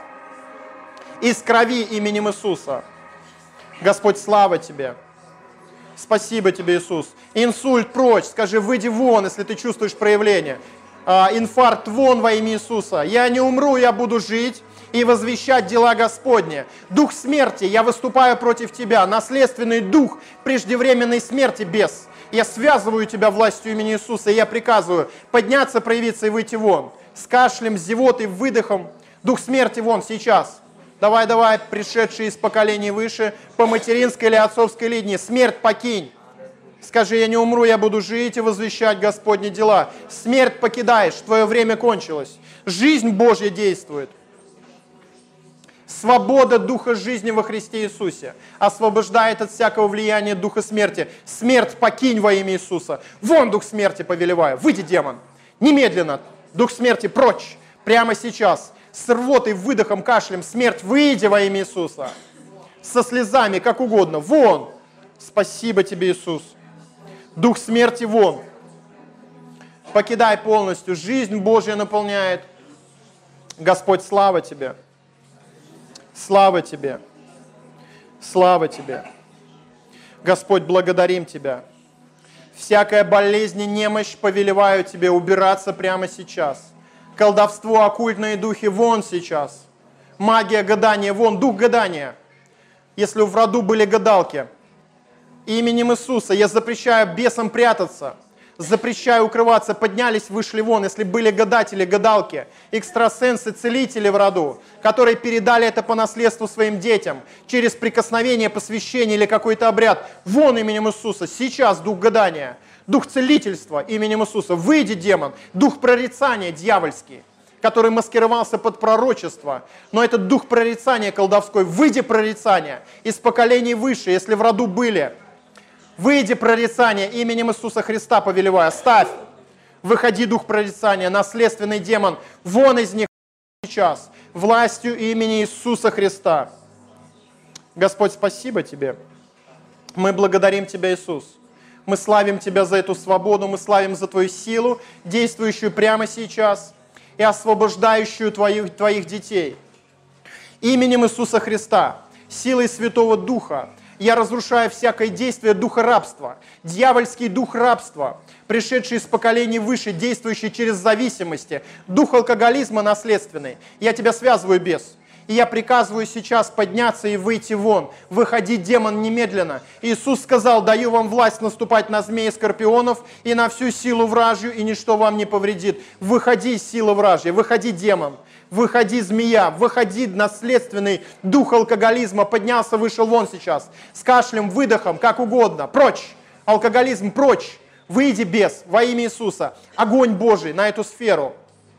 Из крови именем Иисуса. Господь, слава Тебе. Спасибо Тебе, Иисус. Инсульт прочь. Скажи, выйди вон, если ты чувствуешь проявление. А, инфаркт вон во имя Иисуса. Я не умру, я буду жить и возвещать дела Господни. Дух смерти, я выступаю против тебя. Наследственный дух преждевременной смерти, бес. Я связываю тебя властью имени Иисуса, и я приказываю подняться, проявиться и выйти вон. С кашлем, с зевотой, выдохом. Дух смерти вон сейчас. Давай, давай, пришедшие из поколений выше, по материнской или отцовской линии. Смерть покинь. Скажи, я не умру, я буду жить и возвещать Господни дела. Смерть покидаешь, твое время кончилось. Жизнь Божья действует. Свобода Духа жизни во Христе Иисусе освобождает от всякого влияния Духа смерти. Смерть покинь во имя Иисуса. Вон Дух смерти повелеваю. Выйди, демон. Немедленно. Дух смерти прочь. Прямо сейчас. С рвотой, выдохом, кашлем. Смерть, выйди во имя Иисуса. Со слезами, как угодно. Вон. Спасибо тебе, Иисус. Дух смерти вон. Покидай полностью. Жизнь Божья наполняет. Господь, слава тебе. Слава тебе. Слава тебе. Господь, благодарим тебя. Всякая болезнь и немощь повелеваю тебе убираться прямо сейчас. Колдовство, оккультные духи вон сейчас. Магия, гадание вон. Дух гадания. Если в роду были гадалки, именем Иисуса я запрещаю бесам прятаться. Запрещаю укрываться, поднялись, вышли вон. Если были гадатели, гадалки, экстрасенсы, целители в роду, которые передали это по наследству своим детям, через прикосновение, посвящение или какой-то обряд, вон именем Иисуса, сейчас дух гадания, дух целительства именем Иисуса, выйди, демон, дух прорицания дьявольский, который маскировался под пророчество, но этот дух прорицания колдовской, выйди, прорицание, из поколений выше, если в роду были. Выйди, прорицание, именем Иисуса Христа повелеваю. Ставь. Выходи, дух прорицания, наследственный демон. Вон из них сейчас. Властью имени Иисуса Христа. Господь, спасибо тебе. Мы благодарим тебя, Иисус. Мы славим тебя за эту свободу, мы славим за твою силу, действующую прямо сейчас и освобождающую твоих, твоих детей. Именем Иисуса Христа, силой Святого Духа, я разрушаю всякое действие духа рабства, дьявольский дух рабства, пришедший из поколений выше, действующий через зависимости, дух алкоголизма наследственный. Я тебя связываю, бес. И я приказываю сейчас подняться и выйти вон. Выходи, демон, немедленно. Иисус сказал, даю вам власть наступать на змеи и скорпионов и на всю силу вражью, и ничто вам не повредит. Выходи, сила вражья, выходи, демон. Выходи, змея, выходи, наследственный дух алкоголизма, поднялся, вышел вон сейчас, с кашлем, выдохом, как угодно, прочь, алкоголизм, прочь, выйди, бес, во имя Иисуса, огонь Божий на эту сферу.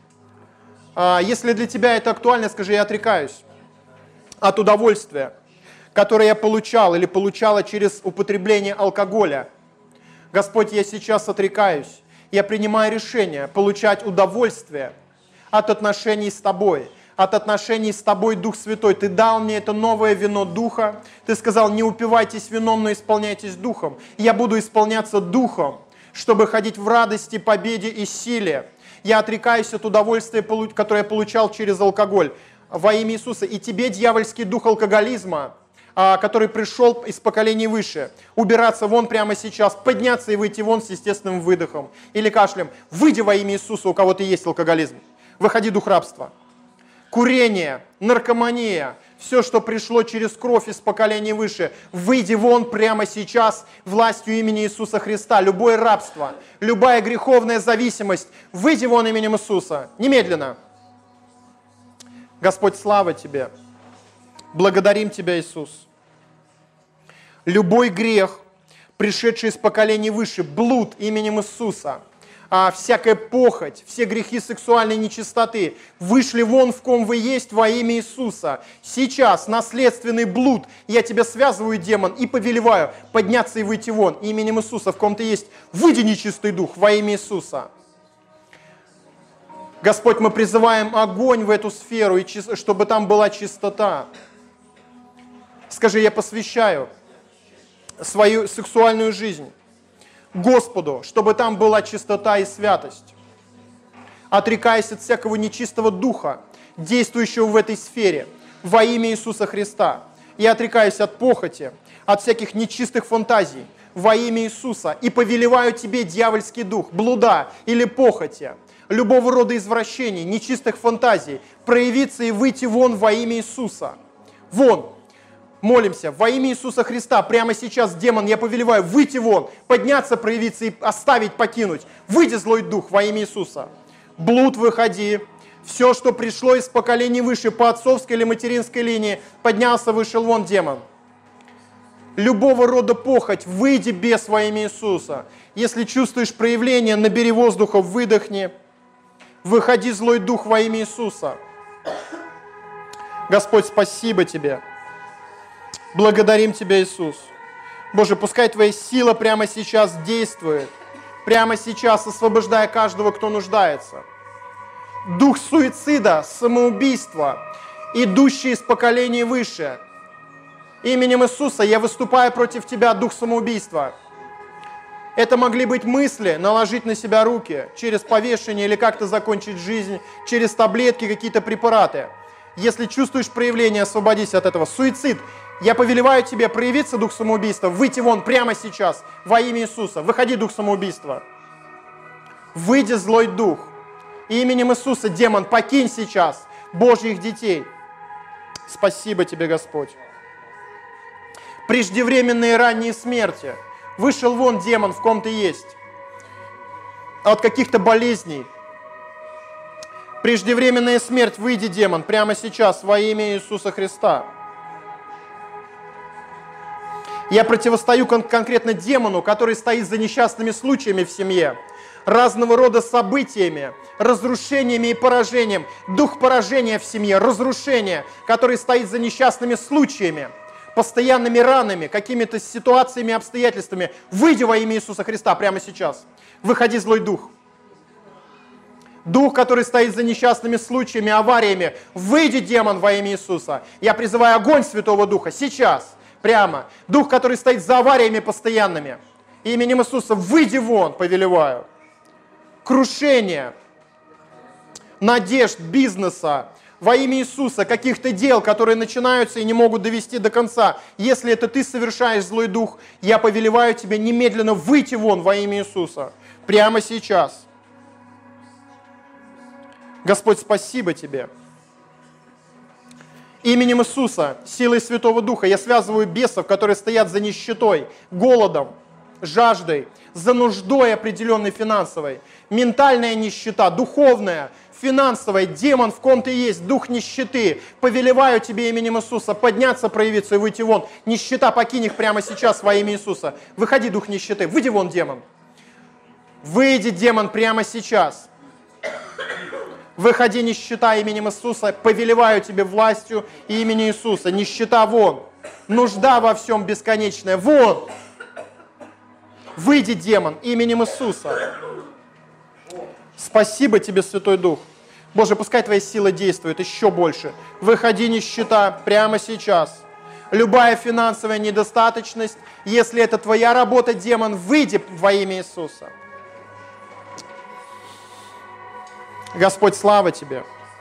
Если для тебя это актуально, скажи, я отрекаюсь от удовольствия, которое я получал или получала через употребление алкоголя. Господь, я сейчас отрекаюсь, я принимаю решение получать удовольствие от отношений с Тобой, от отношений с Тобой, Дух Святой. Ты дал мне это новое вино Духа. Ты сказал, не упивайтесь вином, но исполняйтесь Духом. Я буду исполняться Духом, чтобы ходить в радости, победе и силе. Я отрекаюсь от удовольствия, которое я получал через алкоголь во имя Иисуса. И тебе, дьявольский дух алкоголизма, который пришел из поколений выше, убираться вон прямо сейчас, подняться и выйти вон с естественным выдохом или кашлем. Выйди во имя Иисуса, у кого ты есть алкоголизм. Выходи, дух рабства. Курение, наркомания, все, что пришло через кровь из поколений выше, выйди вон прямо сейчас властью имени Иисуса Христа. Любое рабство, любая греховная зависимость, выйди вон именем Иисуса. Немедленно. Господь, слава Тебе. Благодарим Тебя, Иисус. Любой грех, пришедший из поколений выше, блуд именем Иисуса, а всякая похоть, все грехи сексуальной нечистоты вышли вон, в ком вы есть, во имя Иисуса. Сейчас наследственный блуд, я тебя связываю, демон, и повелеваю подняться и выйти вон именем Иисуса, в ком ты есть. Выйди, нечистый дух, во имя Иисуса. Господь, мы призываем огонь в эту сферу, и чтобы там была чистота. Скажи, я посвящаю свою сексуальную жизнь Господу, чтобы там была чистота и святость. Отрекаясь от всякого нечистого духа, действующего в этой сфере, во имя Иисуса Христа. Я отрекаюсь от похоти, от всяких нечистых фантазий, во имя Иисуса. И повелеваю тебе, дьявольский дух, блуда или похоти, любого рода извращений, нечистых фантазий, проявиться и выйти вон во имя Иисуса. Вон. Молимся во имя Иисуса Христа. Прямо сейчас, демон, я повелеваю выйти вон, подняться, проявиться и оставить, покинуть. Выйди, злой дух, во имя Иисуса. Блуд, выходи. Все, что пришло из поколений выше, по отцовской или материнской линии, поднялся, вышел вон, демон. Любого рода похоть, выйди, бес, во имя Иисуса. Если чувствуешь проявление, набери воздуха, выдохни. Выходи, злой дух, во имя Иисуса. Господь, спасибо Тебе. Благодарим Тебя, Иисус. Боже, пускай Твоя сила прямо сейчас действует, прямо сейчас освобождая каждого, кто нуждается. Дух суицида, самоубийства, идущий из поколений выше. Именем Иисуса я выступаю против Тебя, дух самоубийства. Это могли быть мысли, наложить на себя руки, через повешение или как-то закончить жизнь, через таблетки, какие-то препараты. Если чувствуешь проявление, освободись от этого. Суицид. Я повелеваю тебе проявиться, дух самоубийства, выйти вон прямо сейчас, во имя Иисуса. Выходи, дух самоубийства. Выйди, злой дух. Именем Иисуса, демон, покинь сейчас Божьих детей. Спасибо тебе, Господь. Преждевременные ранние смерти. Вышел вон, демон, в ком ты есть. От каких-то болезней. Преждевременная смерть, выйди, демон, прямо сейчас, во имя Иисуса Христа. Я противостою кон- конкретно демону, который стоит за несчастными случаями в семье, разного рода событиями, разрушениями и поражением. Дух поражения в семье, разрушения, который стоит за несчастными случаями, постоянными ранами, какими-то ситуациями, обстоятельствами. Выйди во имя Иисуса Христа прямо сейчас. Выходи, злой дух. Дух, который стоит за несчастными случаями, авариями. Выйди, демон, во имя Иисуса. Я призываю огонь Святого Духа сейчас. Прямо. Дух, который стоит за авариями постоянными. Именем Иисуса выйди вон, повелеваю. Крушение надежд, бизнеса. Во имя Иисуса, каких-то дел, которые начинаются и не могут довести до конца. Если это ты совершаешь, злой дух, я повелеваю тебе немедленно выйти вон во имя Иисуса. Прямо сейчас. Господь, спасибо тебе. Именем Иисуса, силой Святого Духа, я связываю бесов, которые стоят за нищетой, голодом, жаждой, за нуждой определенной финансовой. Ментальная нищета, духовная, финансовая, демон в ком ты есть, дух нищеты. Повелеваю тебе именем Иисуса подняться, проявиться и выйти вон. Нищета, покинь их прямо сейчас во имя Иисуса. Выходи, дух нищеты, выйди вон, демон. Выйди, демон, прямо сейчас. Выходи, нищета, именем Иисуса, повелеваю тебе властью имени Иисуса. Нищета вон, нужда во всем бесконечная, вон. Выйди, демон, именем Иисуса. Спасибо тебе, Святой Дух. Боже, пускай твоя сила действует еще больше. Выходи, нищета, прямо сейчас. Любая финансовая недостаточность, если это твоя работа, демон, выйди во имя Иисуса. Господь, слава Тебе.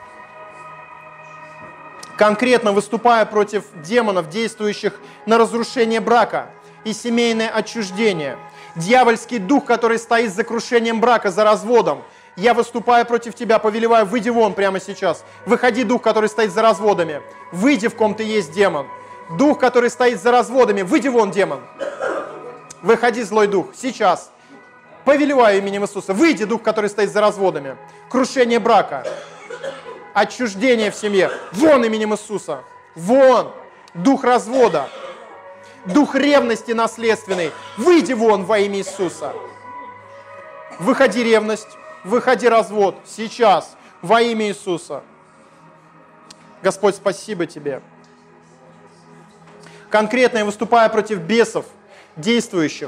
Конкретно выступая против демонов, действующих на разрушение брака и семейное отчуждение. Дьявольский дух, который стоит за крушением брака, за разводом. Я выступаю против тебя, повелеваю, выйди вон прямо сейчас. Выходи, дух, который стоит за разводами. Выйди, в ком ты есть, демон. Дух, который стоит за разводами, выйди вон, демон. Выходи, злой дух, сейчас. Повелеваю именем Иисуса. Выйди, дух, который стоит за разводами. Крушение брака. Отчуждение в семье. Вон именем Иисуса. Вон. Дух развода. Дух ревности наследственный. Выйди вон во имя Иисуса. Выходи, ревность. Выходи, развод. Сейчас. Во имя Иисуса. Господь, спасибо Тебе. Конкретно я выступаю против бесов, действующих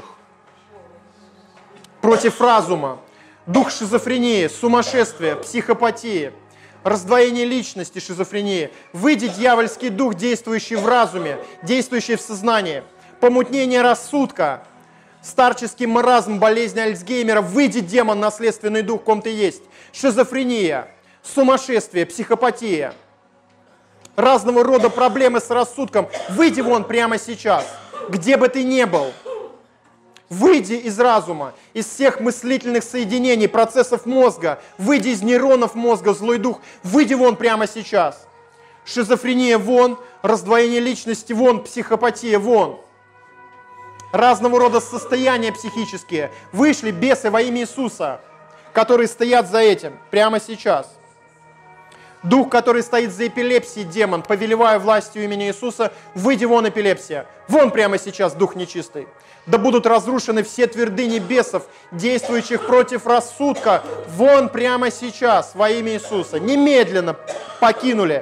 против разума, дух шизофрении, сумасшествия, психопатии, раздвоение личности, шизофрении. Выйди, дьявольский дух, действующий в разуме, действующий в сознании, помутнение рассудка, старческий маразм, болезнь Альцгеймера. Выйди, демон, наследственный дух, в ком ты есть. Шизофрения, сумасшествие, психопатия, разного рода проблемы с рассудком. Выйди вон прямо сейчас, где бы ты ни был. Выйди из разума, из всех мыслительных соединений, процессов мозга, выйди из нейронов мозга, злой дух, выйди вон прямо сейчас. Шизофрения вон, раздвоение личности вон, психопатия вон. Разного рода состояния психические. Вышли бесы во имя Иисуса, которые стоят за этим прямо сейчас. Дух, который стоит за эпилепсией, демон, повелевая властью имени Иисуса, выйди вон, эпилепсия. Вон прямо сейчас, дух нечистый. Да будут разрушены все твердыни бесов, действующих против рассудка. Вон прямо сейчас, во имя Иисуса. Немедленно покинули.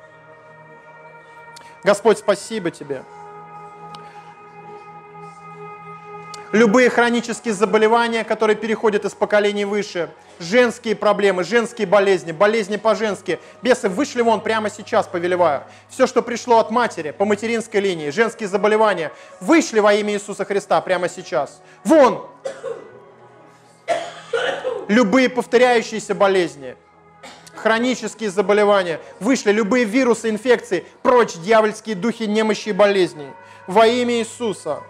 Господь, спасибо Тебе. Любые хронические заболевания, которые переходят из поколений выше, женские проблемы, женские болезни, болезни по-женски, бесы, вышли вон прямо сейчас, повелеваю. Все, что пришло от матери, по материнской линии, женские заболевания, вышли во имя Иисуса Христа прямо сейчас. Вон! Любые повторяющиеся болезни, хронические заболевания, вышли любые вирусы, инфекции, прочь дьявольские духи немощи и болезней. Во имя Иисуса.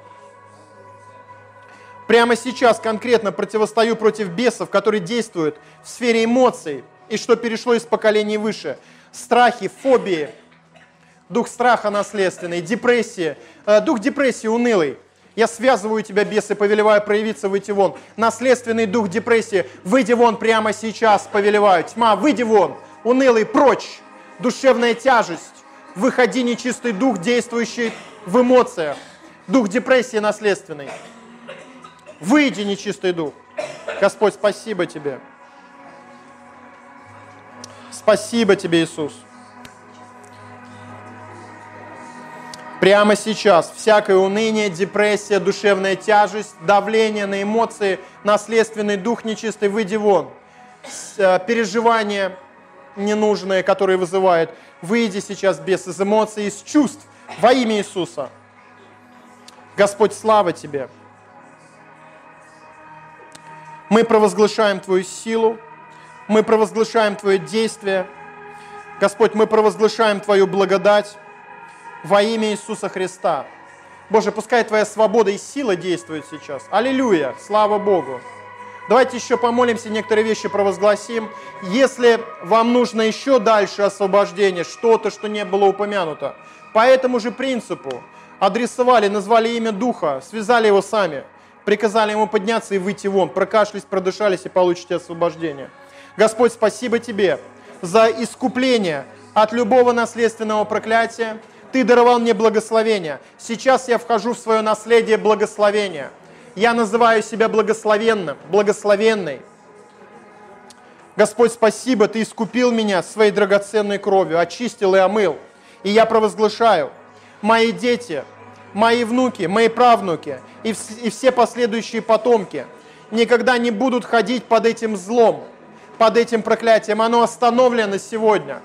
Прямо сейчас конкретно противостою против бесов, которые действуют в сфере эмоций и что перешло из поколений выше. Страхи, фобии, дух страха наследственный, депрессия, дух депрессии унылый. Я связываю тебя, бесы, повелеваю проявиться, выйти вон. Наследственный дух депрессии, выйди вон прямо сейчас, повелеваю. Тьма, выйди вон, унылый, прочь. Душевная тяжесть, выходи, нечистый дух, действующий в эмоциях. Дух депрессии наследственный. Выйди, нечистый дух. Господь, спасибо Тебе. Спасибо Тебе, Иисус. Прямо сейчас всякое уныние, депрессия, душевная тяжесть, давление на эмоции, наследственный дух нечистый, выйди вон. Переживания ненужные, которые вызывают, выйди сейчас, бес, из эмоций, из чувств во имя Иисуса. Господь, слава Тебе. Мы провозглашаем Твою силу, мы провозглашаем Твое действие. Господь, мы провозглашаем Твою благодать во имя Иисуса Христа. Боже, пускай Твоя свобода и сила действуют сейчас. Аллилуйя, слава Богу. Давайте еще помолимся, некоторые вещи провозгласим. Если вам нужно еще дальше освобождение, что-то, что не было упомянуто, по этому же принципу адресовали, назвали имя Духа, связали его сами. Приказали ему подняться и выйти вон, прокашлялись, продышались и получите освобождение. Господь, спасибо Тебе за искупление от любого наследственного проклятия. Ты даровал мне благословение. Сейчас я вхожу в свое наследие благословения. Я называю себя благословенным, благословенной. Господь, спасибо, Ты искупил меня своей драгоценной кровью, очистил и омыл. И я провозглашаю, мои дети, мои внуки, мои правнуки и, в, и все последующие потомки никогда не будут ходить под этим злом, под этим проклятием. Оно остановлено сегодня.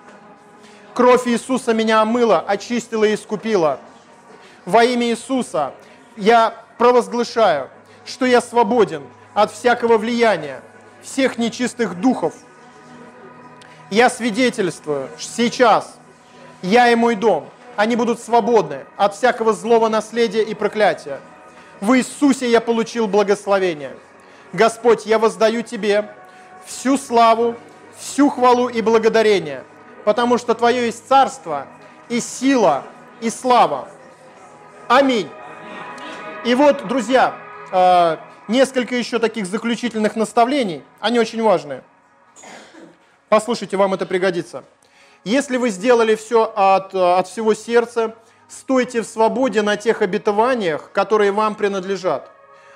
Кровь Иисуса меня омыла, очистила и искупила. Во имя Иисуса я провозглашаю, что я свободен от всякого влияния, всех нечистых духов. Я свидетельствую сейчас, я и мой дом, они будут свободны от всякого злого наследия и проклятия. В Иисусе я получил благословение. Господь, я воздаю Тебе всю славу, всю хвалу и благодарение, потому что Твое есть царство, и сила, и слава. Аминь. И вот, друзья, несколько еще таких заключительных наставлений, они очень важные. Послушайте, вам это пригодится. Если вы сделали все от, от всего сердца, стойте в свободе на тех обетованиях, которые вам принадлежат.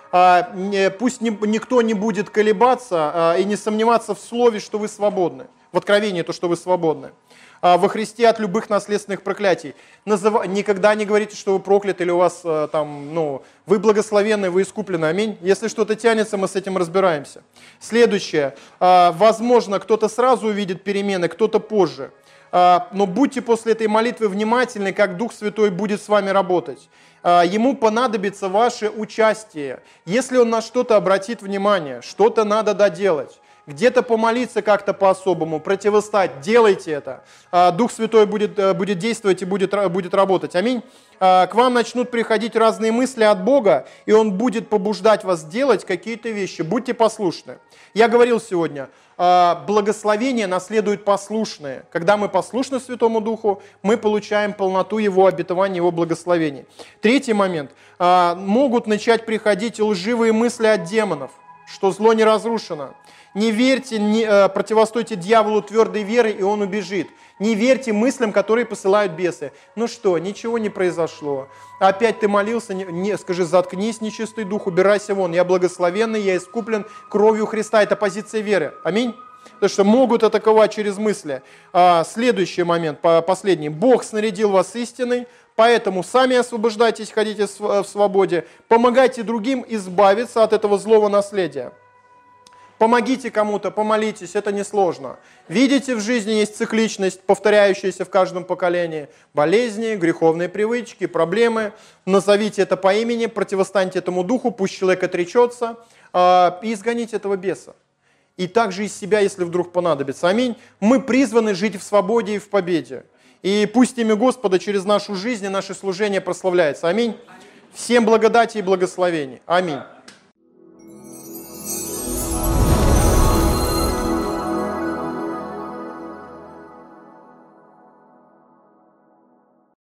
Пусть никто не будет колебаться и не сомневаться в слове, что вы свободны. В откровении то, что вы свободны. Во Христе от любых наследственных проклятий. Назыв... Никогда не говорите, что вы прокляты или у вас там, ну, вы благословенны, вы искуплены. Аминь. Если что-то тянется, мы с этим разбираемся. Следующее. Возможно, кто-то сразу увидит перемены, кто-то позже. Но будьте после этой молитвы внимательны, как Дух Святой будет с вами работать. Ему понадобится ваше участие. Если Он на что-то обратит внимание, что-то надо доделать, где-то помолиться как-то по-особому, противостать, делайте это. Дух Святой будет, будет действовать и будет, будет работать. Аминь. К вам начнут приходить разные мысли от Бога, и Он будет побуждать вас делать какие-то вещи. Будьте послушны. Я говорил сегодня, благословение наследует послушные. Когда мы послушны Святому Духу, мы получаем полноту Его обетования, Его благословений. Третий момент. Могут начать приходить лживые мысли от демонов, что зло не разрушено. Не верьте, не, противостойте дьяволу твердой верой, и он убежит. Не верьте мыслям, которые посылают бесы. Ну что, ничего не произошло. Опять ты молился, не, не, скажи, заткнись, нечистый дух, убирайся вон. Я благословенный, я искуплен кровью Христа. Это позиция веры. Аминь. Потому что могут атаковать через мысли. А, следующий момент, последний. Бог снарядил вас истиной, поэтому сами освобождайтесь, ходите в свободе. Помогайте другим избавиться от этого злого наследия. Помогите кому-то, помолитесь, это несложно. Видите, в жизни есть цикличность, повторяющаяся в каждом поколении. Болезни, греховные привычки, проблемы. Назовите это по имени, противостаньте этому духу, пусть человек отречется, и изгоните этого беса. И также из себя, если вдруг понадобится. Аминь. Мы призваны жить в свободе и в победе. И пусть имя Господа через нашу жизнь и наше служение прославляется. Аминь. Всем благодати и благословений. Аминь.